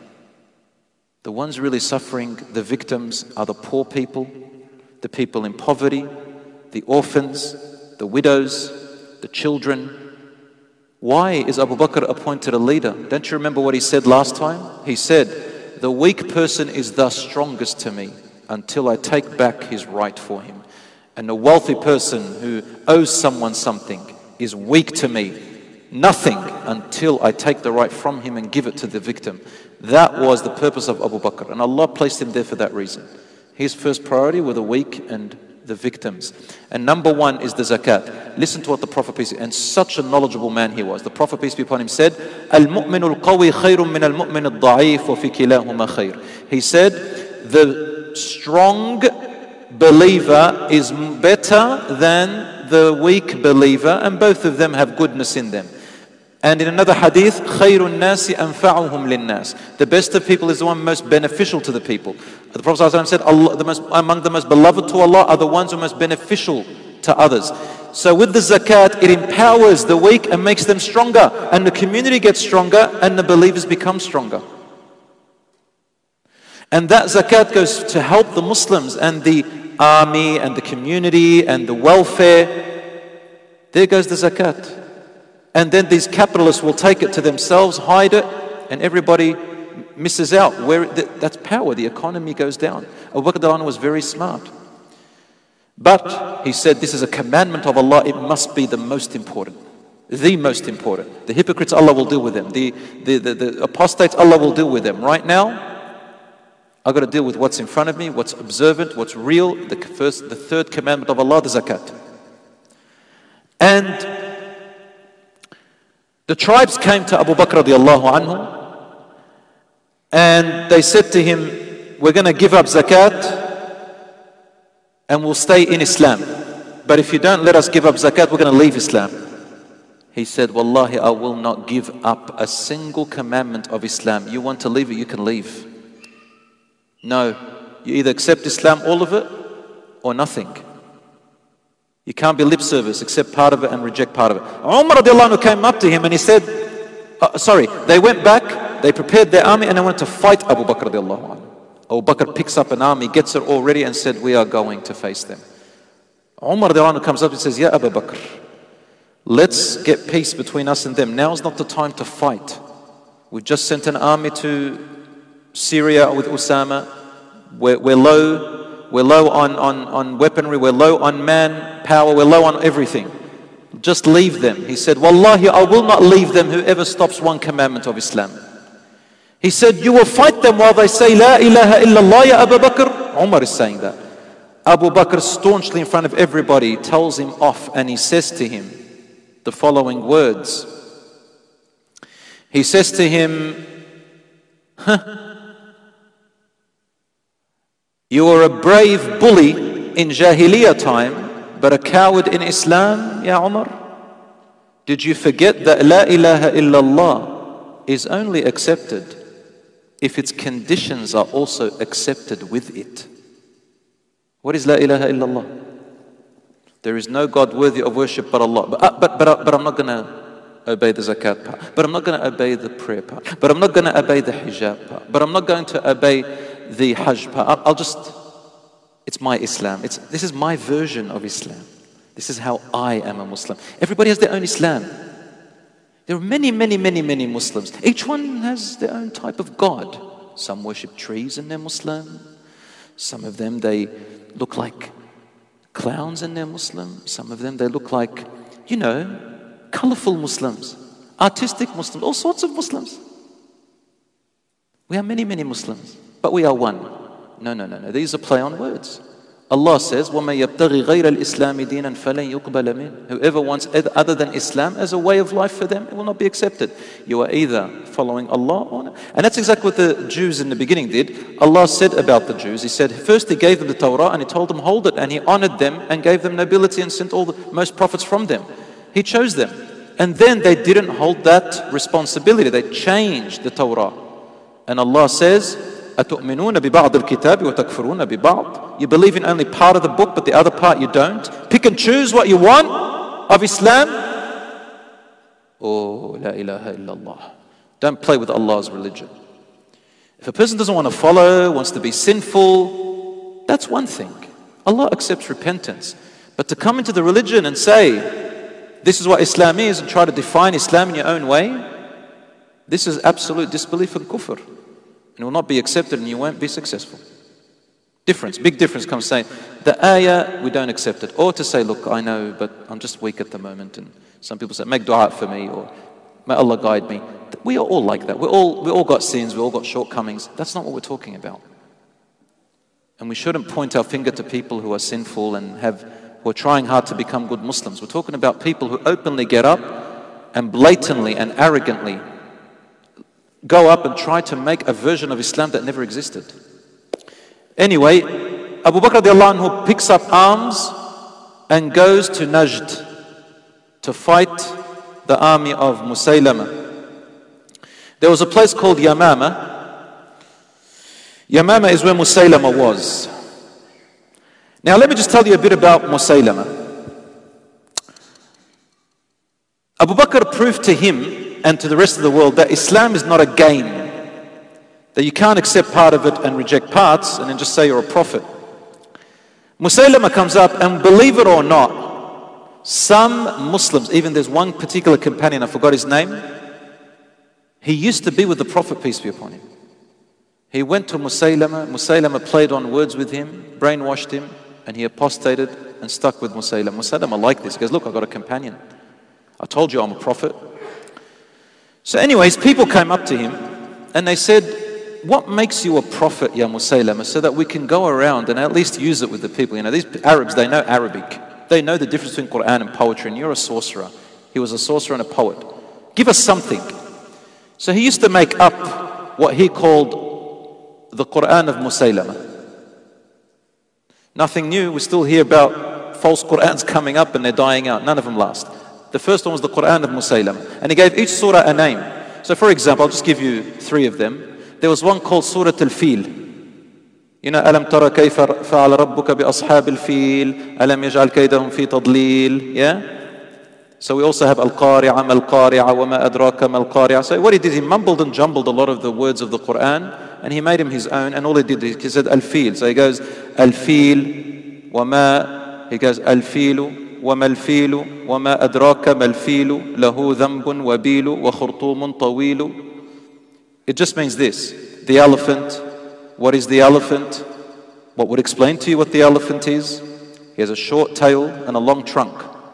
The ones really suffering, the victims, are the poor people, the people in poverty, the orphans, the widows, the children. Why is Abu Bakr appointed a leader? Don't you remember what he said last time? He said, the weak person is thus strongest to me until I take back his right for him. And a wealthy person who owes someone something is weak to me. Nothing until I take the right from him and give it to the victim. That was the purpose of Abu Bakr. And Allah placed him there for that reason. His first priority were the weak and the victims. And number one is the zakat. Listen to what the Prophet peace be upon him, and such a knowledgeable man he was. The Prophet peace be upon him said, Al-mu'minu al-qawi khayrun min al-mu'min al-da'if wa fi kilahuma khayr. He said, the strong believer is better than the weak believer, and both of them have goodness in them. And in another hadith, خَيْرُ النَّاسِ أَنْفَعُهُمْ لِلنَّاسِ. The best of people is the one most beneficial to the people. The Prophet ﷺ said, Allah, the most, among the most beloved to Allah are the ones who are most beneficial to others. So with the zakat, it empowers the weak and makes them stronger. And the community gets stronger and the believers become stronger. And that zakat goes to help the Muslims and the army and the community and the welfare. There goes the zakat. And then these capitalists will take it to themselves, hide it, and everybody misses out. Where that's power. The economy goes down. Abu Bakr radiallahu anhu was very smart. But he said, this is a commandment of Allah, it must be the most important. The most important. The hypocrites, Allah will deal with them. The, the, the, the apostates, Allah will deal with them. Right now, I've got to deal with what's in front of me, what's observant, what's real. The first, the third commandment of Allah, the zakat. And the tribes came to Abu Bakr radiallahu anhu, and they said to him, we're going to give up zakat and we'll stay in Islam. But if you don't let us give up zakat, we're going to leave Islam. He said, Wallahi, I will not give up a single commandment of Islam. You want to leave it, you can leave. No, you either accept Islam, all of it, or nothing. You can't be lip service, accept part of it and reject part of it. Umar radiallahu anhu came up to him and he said, uh, sorry, they went back, they prepared their army and they went to fight Abu Bakr radiallahu anhu. Abu Bakr picks up an army, gets it all ready and said, we are going to face them. Umar radiallahu anhu comes up and says, Ya Abu Bakr, let's get peace between us and them. Now's not the time to fight. We've just sent an army to Syria with Usama. We're, we're low, we're low on, on, on weaponry, we're low on manpower, we're low on everything. Just leave them. He said, Wallahi, I will not leave them whoever stops one commandment of Islam. He said, you will fight them while they say, La ilaha illallah ya Abu Bakr. Umar is saying that. Abu Bakr staunchly in front of everybody tells him off and he says to him the following words. He says to him, huh, you are a brave bully in Jahiliyyah time, but a coward in Islam, Ya Umar? Did you forget that La ilaha illallah is only accepted if its conditions are also accepted with it? What is La ilaha illallah? There is no God worthy of worship but Allah. But, uh, but, but, uh, but I'm not going to obey the zakat part. But I'm not going to obey the prayer part. But I'm not going to obey the hijab part. But I'm not going to obey the hajj part. I'll, I'll just, it's my Islam. It's, this is my version of Islam. This is how I am a Muslim. Everybody has their own Islam. There are many, many, many, many Muslims. Each one has their own type of God. Some worship trees and they're Muslim. Some of them, they look like clowns and they're Muslim. Some of them, they look like, you know, colorful Muslims, artistic Muslims, all sorts of Muslims. We are many, many Muslims, but we are one. No, no, no, no. These are play on words. Allah says, وَمَن يَبْتَغِي غَيْرَ الْإِسْلَامِ دِينًا فَلَن يُقْبَلَ مِنْهُ. Whoever wants other than Islam as a way of life for them, it will not be accepted. You are either following Allah or not. And that's exactly what the Jews in the beginning did. Allah said about the Jews, He said, first He gave them the Torah and He told them, hold it. And He honored them and gave them nobility and sent all the most prophets from them. He chose them. And then they didn't hold that responsibility. They changed the Torah. And Allah says, أَتُؤْمِنُونَ بِبَعْضِ الْكِتَابِ وَتَكْفُرُونَ بِبَعْضِ. You believe in only part of the book, but the other part you don't. Pick and choose what you want of Islam. Oh, la ilaha illallah. Don't play with Allah's religion. If a person doesn't want to follow, wants to be sinful, that's one thing. Allah accepts repentance. But to come into the religion and say, this is what Islam is, and try to define Islam in your own way, this is absolute disbelief and kufr. And it will not be accepted and you won't be successful. Difference, big difference comes saying, the ayah, we don't accept it. Or to say, look, I know, but I'm just weak at the moment. And some people say, make dua for me, or may Allah guide me. We are all like that. We're all, we all got sins, we all got shortcomings. That's not what we're talking about. And we shouldn't point our finger to people who are sinful and have, who are trying hard to become good Muslims. We're talking about people who openly get up and blatantly and arrogantly go up and try to make a version of Islam that never existed. Anyway, Abu Bakr radiallahu anhu picks up arms and goes to Najd to fight the army of Musaylama. There was a place called Yamama. Yamama is where Musaylama was. Now let me just tell you a bit about Musaylama. Abu Bakr proved to him and to the rest of the world that Islam is not a game, that you can't accept part of it and reject parts and then just say you're a prophet. Musaylama comes up, and believe it or not, some Muslims, even there's one particular companion, I forgot his name, he used to be with the Prophet, peace be upon him. He went to Musaylama, Musaylama played on words with him, brainwashed him, and he apostated and stuck with Musaylama. Musaylama liked this. He goes, look, I've got a companion. I told you I'm a prophet. So anyways, people came up to him and they said, what makes you a prophet, Ya Musaylama, so that we can go around and at least use it with the people? You know, these Arabs, they know Arabic. They know the difference between Quran and poetry, and you're a sorcerer. He was a sorcerer and a poet. Give us something. So he used to make up what he called the Quran of Musaylama. Nothing new. We still hear about false Qurans coming up and they're dying out. None of them last. The first one was the Quran of Musaylama. And he gave each surah a name. So for example, I'll just give you three of them. There was one called Surah Al-Fil. You know, أَلَمْ تَرَ كَيْفَ فَعَلَ رَبُّكَ بِأَصْحَابِ الْفِيلِ أَلَمْ يَجْعَلْ كَيْدَهُمْ فِي تَضْلِيلٍ. Yeah? So we also have Al-Qari'ah, مَا الْقَارِعَةُ وَمَا أَدْرَاكَ مَا الْقَارِعَةُ. So what he did, he mumbled and jumbled a lot of the words of the Quran and he made him his own, and all he did is he said Al-Fil. So he goes Al-Fil وَمَا, he goes Al-Filu وَمَا الْفِيلُ وَمَا أَدْرَاكَ مَا الْفِيلُ لَهُ ذَنْبٌ وَبِيلُ وَخُرْطُومٌ طَوِيلُ. It just means this: the elephant. What is the elephant? What would explain to you what the elephant is? He has a short tail and a long trunk.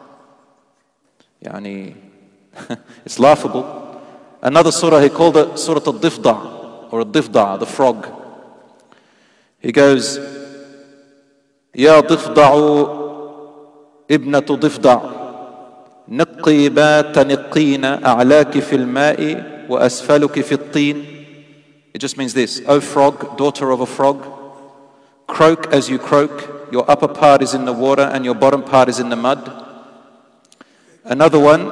Yani, it's laughable. Another surah, he called it Surah Al-Difda' or Al-Difda', the frog. He goes, Ya Difda'u ibnatu Difda' niqqi ba taniqqina a'laki fil ma'i wa asfaluki fit tin. It just means this: O frog, daughter of a frog, croak as you croak. Your upper part is in the water and your bottom part is in the mud. Another one,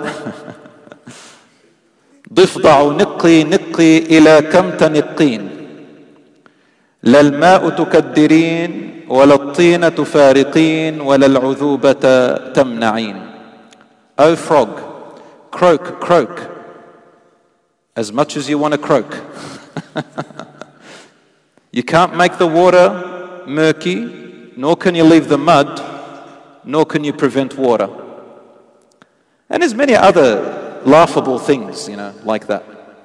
ضفدع نقي نقي إلى كم تنقين لا الماء تكدرين ولا الطين تفارقين ولا العذوبة تمنعين. O frog, croak, croak as much as you want to croak. You can't make the water murky, nor can you leave the mud, nor can you prevent water. And there's many other laughable things, you know, like that.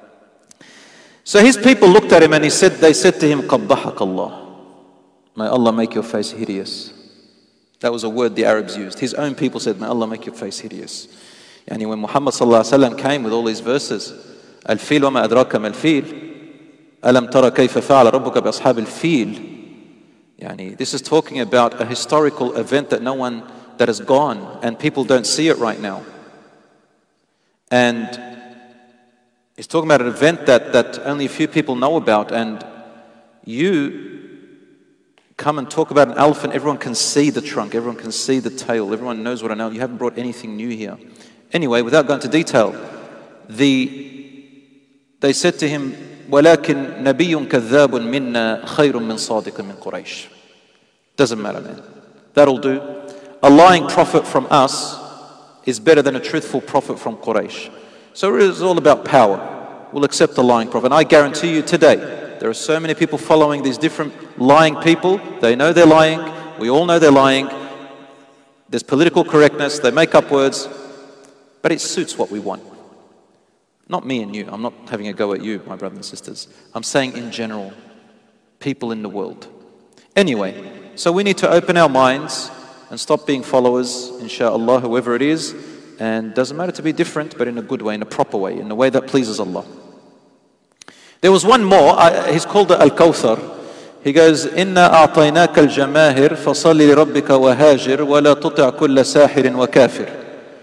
So his people looked at him and he said, they said to him, قَبَّحَكَ اللَّهُ. May Allah make your face hideous. That was a word the Arabs used. His own people said, may Allah make your face hideous. And when Muhammad sallallahu alaihi wasallam came with all these verses, Al-Fil wa ma adraka ma al-Fil, Alam tara kayfa fa'ala rabbuka bi ashab al-Fil. Yani, this is talking about a historical event that no one, that has gone, and people don't see it right now. And he's talking about an event that, that only a few people know about, and you come and talk about an elephant, everyone can see the trunk, everyone can see the tail, everyone knows what an elephant, you haven't brought anything new here. Anyway, without going into detail, the, they said to him, وَلَكِنْ نَبِيٌّ كَذَّابٌ مِنَّا خَيْرٌ مِّن صَادِقٍ مِّن قُرَيْشٍ. Doesn't matter, man. That'll do. A lying prophet from us is better than a truthful prophet from Quraysh. So it's all about power. We'll accept a lying prophet. And I guarantee you today, there are so many people following these different lying people. They know they're lying. We all know they're lying. There's political correctness. They make up words. But it suits what we want. Not me and you. I'm not having a go at you, my brothers and sisters. I'm saying in general, people in the world. Anyway, so we need to open our minds and stop being followers, inshaAllah, whoever it is. And it doesn't matter to be different, but in a good way, in a proper way, in a way that pleases Allah. There was one more, uh, he's called Al-Kawthar. He goes, إِنَّا أَعْطَيْنَاكَ الْجَمَاهِرِ فَصَلِّ لِرَبِّكَ وَهَاجِرْ وَلَا تُطِعْ كُلَّ سَاحِرٍ وَكَافِرٍ.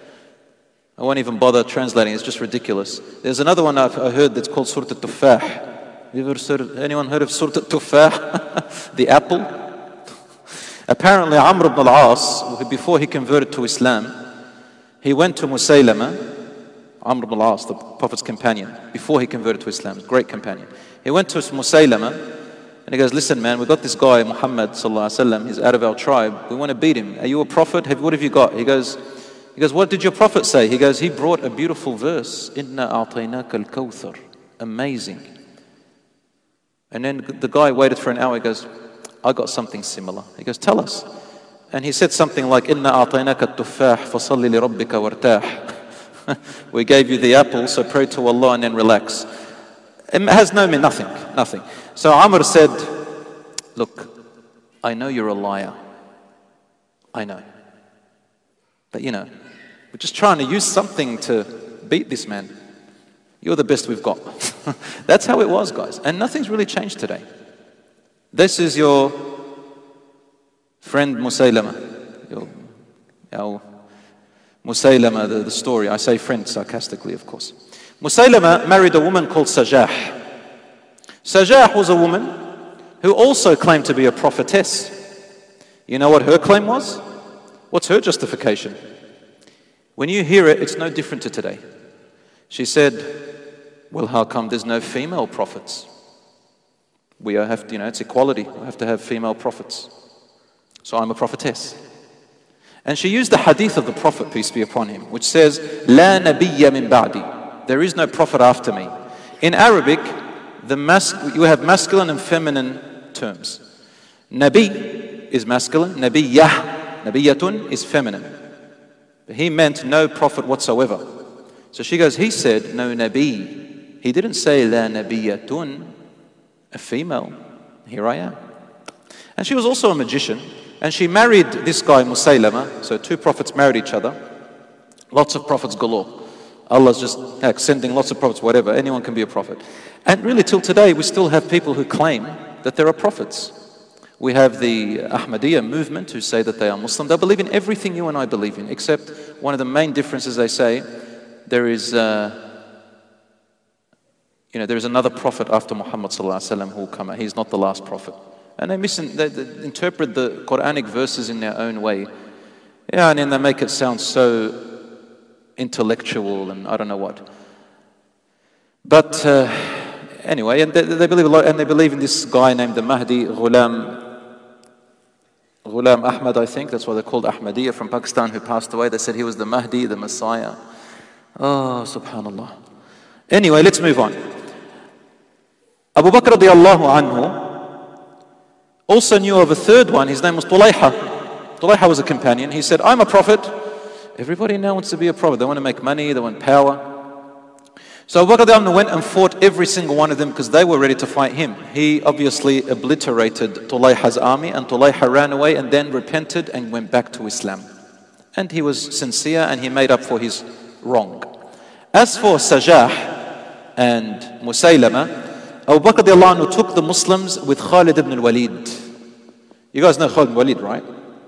I won't even bother translating, it's just ridiculous. There's another one I've heard that's called Surah Al-Tufah. Have you ever heard, anyone heard of Surah Al-Tufah? The apple? Apparently Amr ibn al-As, before he converted to Islam, he went to Musaylama, Amr ibn al-As, the Prophet's companion, before he converted to Islam, great companion. He went to Musaylama and he goes, listen man, we've got this guy, Muhammad sallallahu alaihi wasallam, he's out of our tribe, we want to beat him. Are you a prophet? What have you got? He goes, He goes, what did your prophet say? He goes, he brought a beautiful verse. Inna a'tainaka al-kawthar. Amazing. And then the guy waited for an hour. He goes, I got something similar. He goes, tell us. And he said something like, Inna a'tainaka al-tuffah fasalli li rabbika wartah. We gave you the apple, so pray to Allah and then relax. It has no meaning, nothing, nothing. So Amr said, look, I know you're a liar. I know. But you know, we're just trying to use something to beat this man. You're the best we've got. That's how it was, guys. And nothing's really changed today. This is your friend Musaylama. Your, our Musaylama, the, the story. I say friend sarcastically, of course. Musaylama married a woman called Sajah. Sajah was a woman who also claimed to be a prophetess. You know what her claim was? What's her justification? When you hear it, it's no different to today. She said, well, how come there's no female prophets? We have to, you know, it's equality. We have to have female prophets. So I'm a prophetess. And she used the hadith of the Prophet, peace be upon him, which says, La nabiyya min ba'di. There is no prophet after me. In Arabic, the mas you have masculine and feminine terms. Nabi is masculine, nabiyyah, nabiyyatun is feminine. But he meant no prophet whatsoever. So she goes, he said, no nabi. He didn't say, la nabiyyatun, a female. Here I am. And she was also a magician. And she married this guy, Musaylama. So two prophets married each other. Lots of prophets galore. Allah's just heck, sending lots of prophets, whatever. Anyone can be a prophet. And really till today, we still have people who claim that there are prophets. We have the Ahmadiyya movement who say that they are Muslim. They believe in everything you and I believe in, except one of the main differences they say, there is, uh, you know, there is another prophet after Muhammad sallallahu alaihi wasallam who will come out. He's not the last prophet. And they, mis they, they interpret the Quranic verses in their own way. Yeah, and then they make it sound so intellectual and I don't know what. But uh, anyway, and they, they believe a lot, and they believe in this guy named the Mahdi, Ghulam, Ghulam Ahmad, I think. That's why they're called Ahmadiyya, from Pakistan, who passed away. They said he was the Mahdi, the Messiah. Oh, subhanallah. Anyway, let's move on. Abu Bakr radiallahu anhu also knew of a third one. His name was Tulayha. Tulayha was a companion. He said, I'm a prophet. Everybody now wants to be a prophet. They want to make money, they want power. So Abu Bakr radiallahu anhu went and fought every single one of them because they were ready to fight him. He obviously obliterated Tulayha's army, and Tulayha ran away and then repented and went back to Islam. And he was sincere and he made up for his wrong. As for Sajah and Musaylama, Abu Bakr radiallahu anhu took the Muslims with Khalid ibn al-Walid. You guys know Khalid ibn al-Walid, right?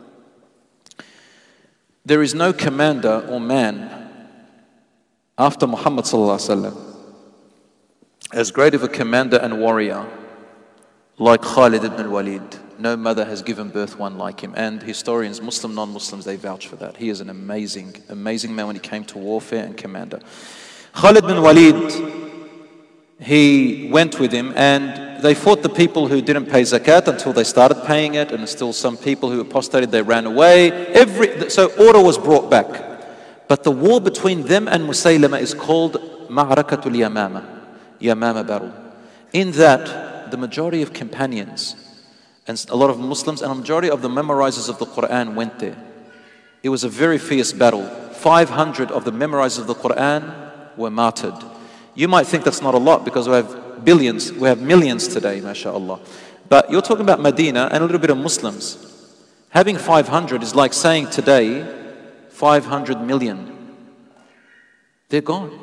There is no commander or man after Muhammad sallallahu alaihi wasallam as great of a commander and warrior like Khalid ibn al-Walid. No mother has given birth one like him. And historians, Muslim, non-Muslims, they vouch for that. He is an amazing, amazing man when it came to warfare and commander. Khalid ibn Walid, he went with him and they fought the people who didn't pay zakat until they started paying it, and still some people who apostated, they ran away. Every, so order was brought back. But the war between them and Musaylama is called Ma'arakatul Yamama, Yamama battle. In that, the majority of companions and a lot of Muslims and a majority of the memorizers of the Quran went there. It was a very fierce battle. five hundred of the memorizers of the Quran were martyred. You might think that's not a lot because we have billions, we have millions today, mashallah. But you're talking about Medina and a little bit of Muslims. Having five hundred is like saying today, five hundred million. They're gone.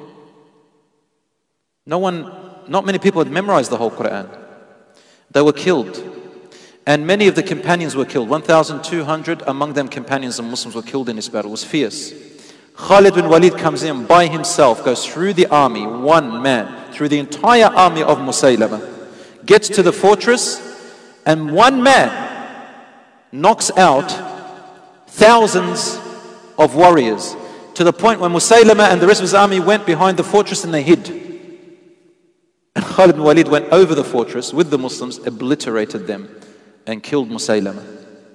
No one, not many people had memorized the whole Quran. They were killed. And many of the companions were killed. one thousand two hundred among them companions and Muslims were killed in this battle. It was fierce. Khalid bin Walid comes in by himself, goes through the army, one man, through the entire army of Musaylama, gets to the fortress, and one man knocks out thousands of warriors, to the point where Musaylama and the rest of his army went behind the fortress and they hid. And Khalid bin Walid went over the fortress with the Muslims, obliterated them, and killed Musaylama.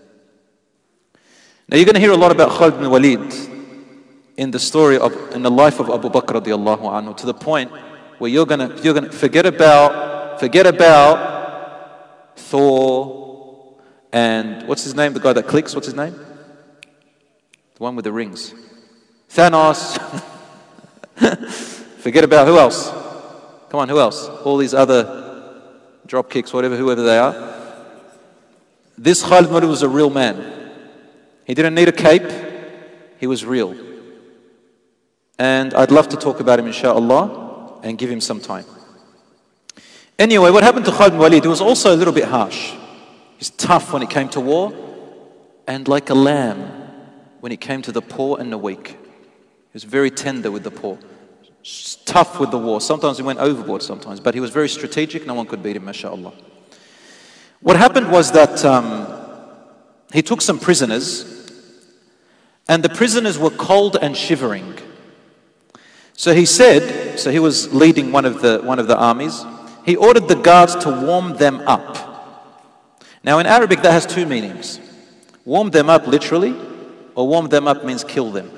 Now you're going to hear a lot about Khalid bin Walid in the story of, in the life of Abu Bakr radiallahu anhu, to the point where you're going to, you're going to forget about, forget about Thor and, what's his name, the guy that clicks, what's his name? The one with the rings. Thanos. Forget about who else? Come on, who else? All these other drop kicks, whatever, whoever they are. This Khalid bin Walid was a real man. He didn't need a cape. he was real. And I'd love to talk about him, inshallah, and give him some time. Anyway, what happened to Khalid bin Walid? He was also a little bit harsh. He's tough when it came to war, and like a lamb when it came to the poor and the weak. He was very tender with the poor. Tough with the war. Sometimes he went overboard sometimes, but he was very strategic. No one could beat him, mashallah. What happened was that um, he took some prisoners, and the prisoners were cold and shivering. So he said, so he was leading one of the one of the armies, he ordered the guards to warm them up. Now in Arabic that has two meanings. Warm them up literally, or warm them up means kill them.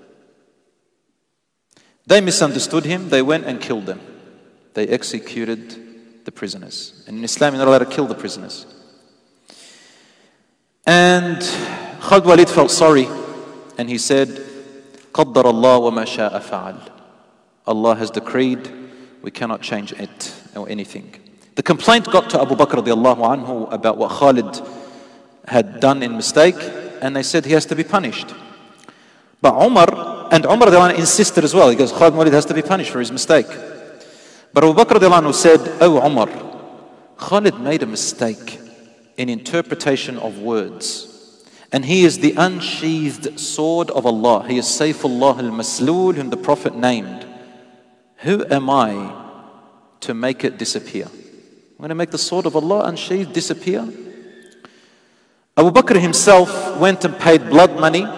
They misunderstood him, they went and killed them. They executed the prisoners. And in Islam you're not allowed to kill the prisoners. And Khalid bin Walid felt sorry, and he said, قَدَّرَ اللَّهُ وَمَا شَاءَ فَعَلْ. Allah has decreed, we cannot change it or anything. The complaint got to Abu Bakr radiallahu anhu about what Khalid had done in mistake, and they said he has to be punished. But Umar, and Umar radiallahu anhu insisted as well. He goes, Khalid bin Walid has to be punished for his mistake. But Abu Bakr radiallahu anhu said, Oh Umar, Khalid made a mistake in interpretation of words. And he is the unsheathed sword of Allah. He is Sayfullah al-Maslul, whom the Prophet named. Who am I to make it disappear? I'm going to make the sword of Allah unsheathed disappear? Abu Bakr himself went and paid blood money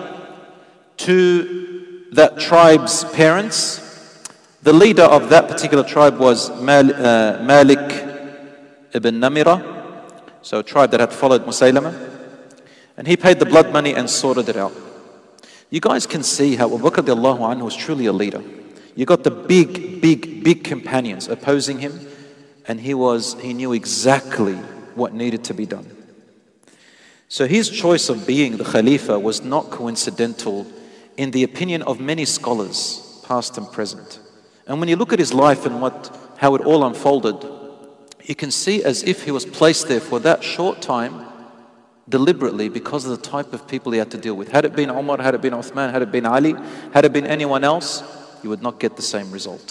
to that tribe's parents. The leader of that particular tribe was Mal, uh, Malik ibn Namira, so a tribe that had followed Musaylama. And he paid the blood money and sorted it out. You guys can see how Abu Bakr radiallahu anhu was truly a leader. You got the big, big, big companions opposing him, and he was, he knew exactly what needed to be done. So his choice of being the Khalifa was not coincidental in the opinion of many scholars, past and present. And when you look at his life and what, how it all unfolded, you can see as if he was placed there for that short time deliberately because of the type of people he had to deal with. Had it been Umar, had it been Uthman, had it been Ali, had it been anyone else, you would not get the same result.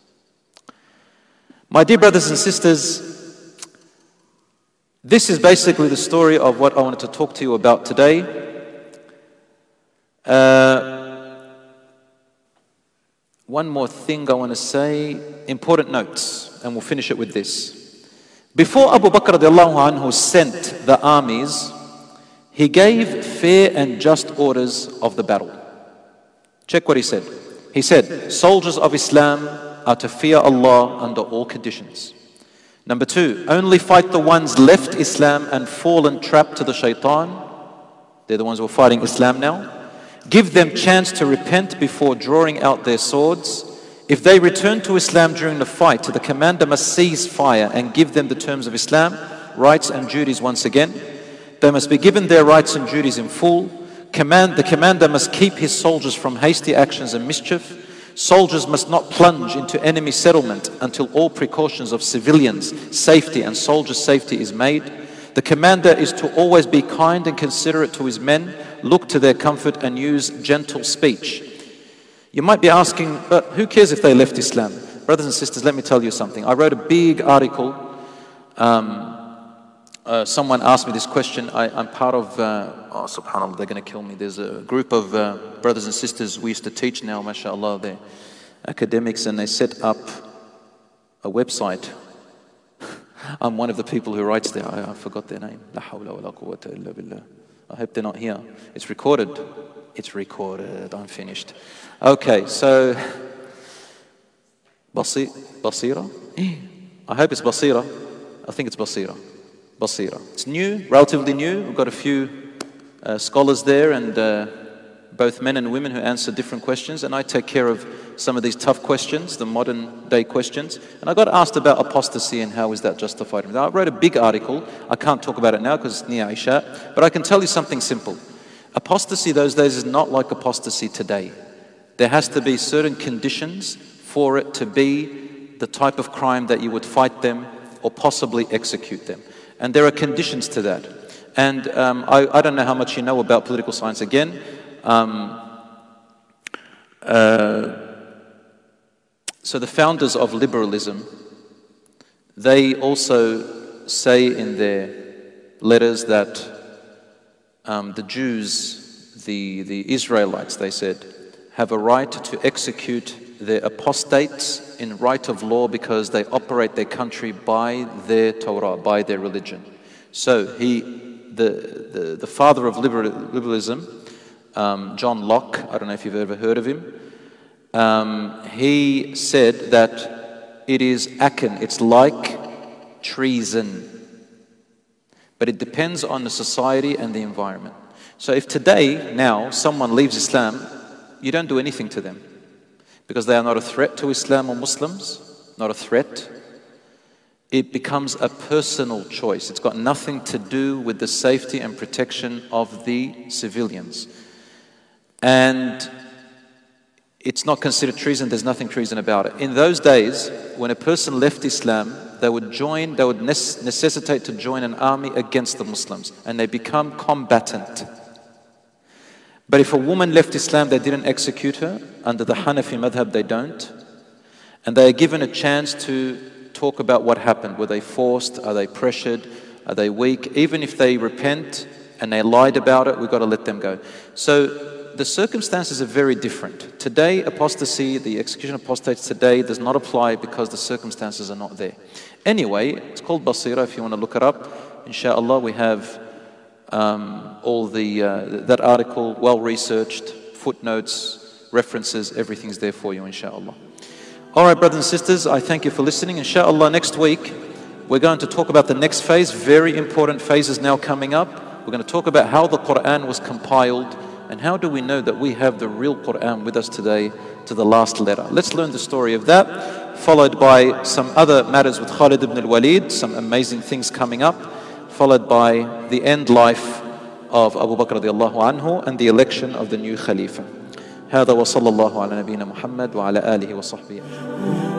My dear brothers and sisters, this is basically the story of what I wanted to talk to you about today. Uh, one more thing I want to say, important notes, and we'll finish it with this. Before Abu Bakr radiallahu anhu sent the armies, he gave fair and just orders of the battle. Check what he said. He said, soldiers of Islam are to fear Allah under all conditions. Number two, only fight the ones left Islam and fallen trapped to the shaitan. They're the ones who are fighting Islam now. Give them chance to repent before drawing out their swords. If they return to Islam during the fight, the commander must cease fire and give them the terms of Islam, rights and duties once again. They must be given their rights and duties in full. Command, the commander must keep his soldiers from hasty actions and mischief. Soldiers must not plunge into enemy settlement until all precautions of civilians' safety and soldiers' safety is made. The commander is to always be kind and considerate to his men, look to their comfort and use gentle speech. You might be asking, but who cares if they left Islam? Brothers and sisters, let me tell you something. I wrote a big article. Um, uh, someone asked me this question. I, I'm part of, uh, oh subhanAllah, they're going to kill me. There's a group of uh, brothers and sisters we used to teach now, mashallah, they're academics, and they set up a website. I'm one of the people who writes there. I, I forgot their name. La hawla wa la quwwata illa billah. I hope they're not here. It's recorded. It's recorded. I'm finished. Okay, so Basi, Basira? I hope it's Basira. I think it's Basira. Basira. It's new, relatively new. We've got a few uh, scholars there, and uh, both men and women who answer different questions, and I take care of some of these tough questions, the modern day questions. And I got asked about apostasy and how is that justified. Now, I wrote a big article. I can't talk about it now because it's near Isha, but I can tell you something simple. Apostasy those days is not like apostasy today. There has to be certain conditions for it to be the type of crime that you would fight them or possibly execute them. And there are conditions to that. And um, I, I don't know how much you know about political science again. Um, Uh, so the founders of liberalism, they also say in their letters that um, the Jews, the, the Israelites, they said, have a right to execute their apostates in right of law because they operate their country by their Torah, by their religion. So he, the, the, the father of liberal, liberalism, um, John Locke, I don't know if you've ever heard of him, um, he said that it is akin, it's like treason. But it depends on the society and the environment. So if today, now, someone leaves Islam, you don't do anything to them because they are not a threat to Islam or Muslims, not a threat. It becomes a personal choice. It's got nothing to do with the safety and protection of the civilians. And it's not considered treason, there's nothing treason about it. In those days, when a person left Islam, they would join, they would necessitate to join an army against the Muslims, and they become combatant. But if a woman left Islam, they didn't execute her. Under the Hanafi madhab, they don't. And they are given a chance to talk about what happened. Were they forced? Are they pressured? Are they weak? Even if they repent and they lied about it, we've got to let them go. So the circumstances are very different. Today, apostasy, the execution of apostates today does not apply because the circumstances are not there. Anyway, it's called Basira if you want to look it up. Inshallah, we have um, all the, uh, that article, well-researched, footnotes, references, everything's there for you, inshallah. All right, brothers and sisters, I thank you for listening. Inshallah, next week, we're going to talk about the next phase. Very important phases now coming up. We're going to talk about how the Quran was compiled and how do we know that we have the real Quran with us today to the last letter. Let's learn the story of that, followed by some other matters with Khalid ibn al-Walid, some amazing things coming up, followed by the end life of Abu Bakr radiallahu anhu and the election of the new Khalifa. هذا وصلى الله على نبينا محمد وعلى آله وصحبه أجمعين.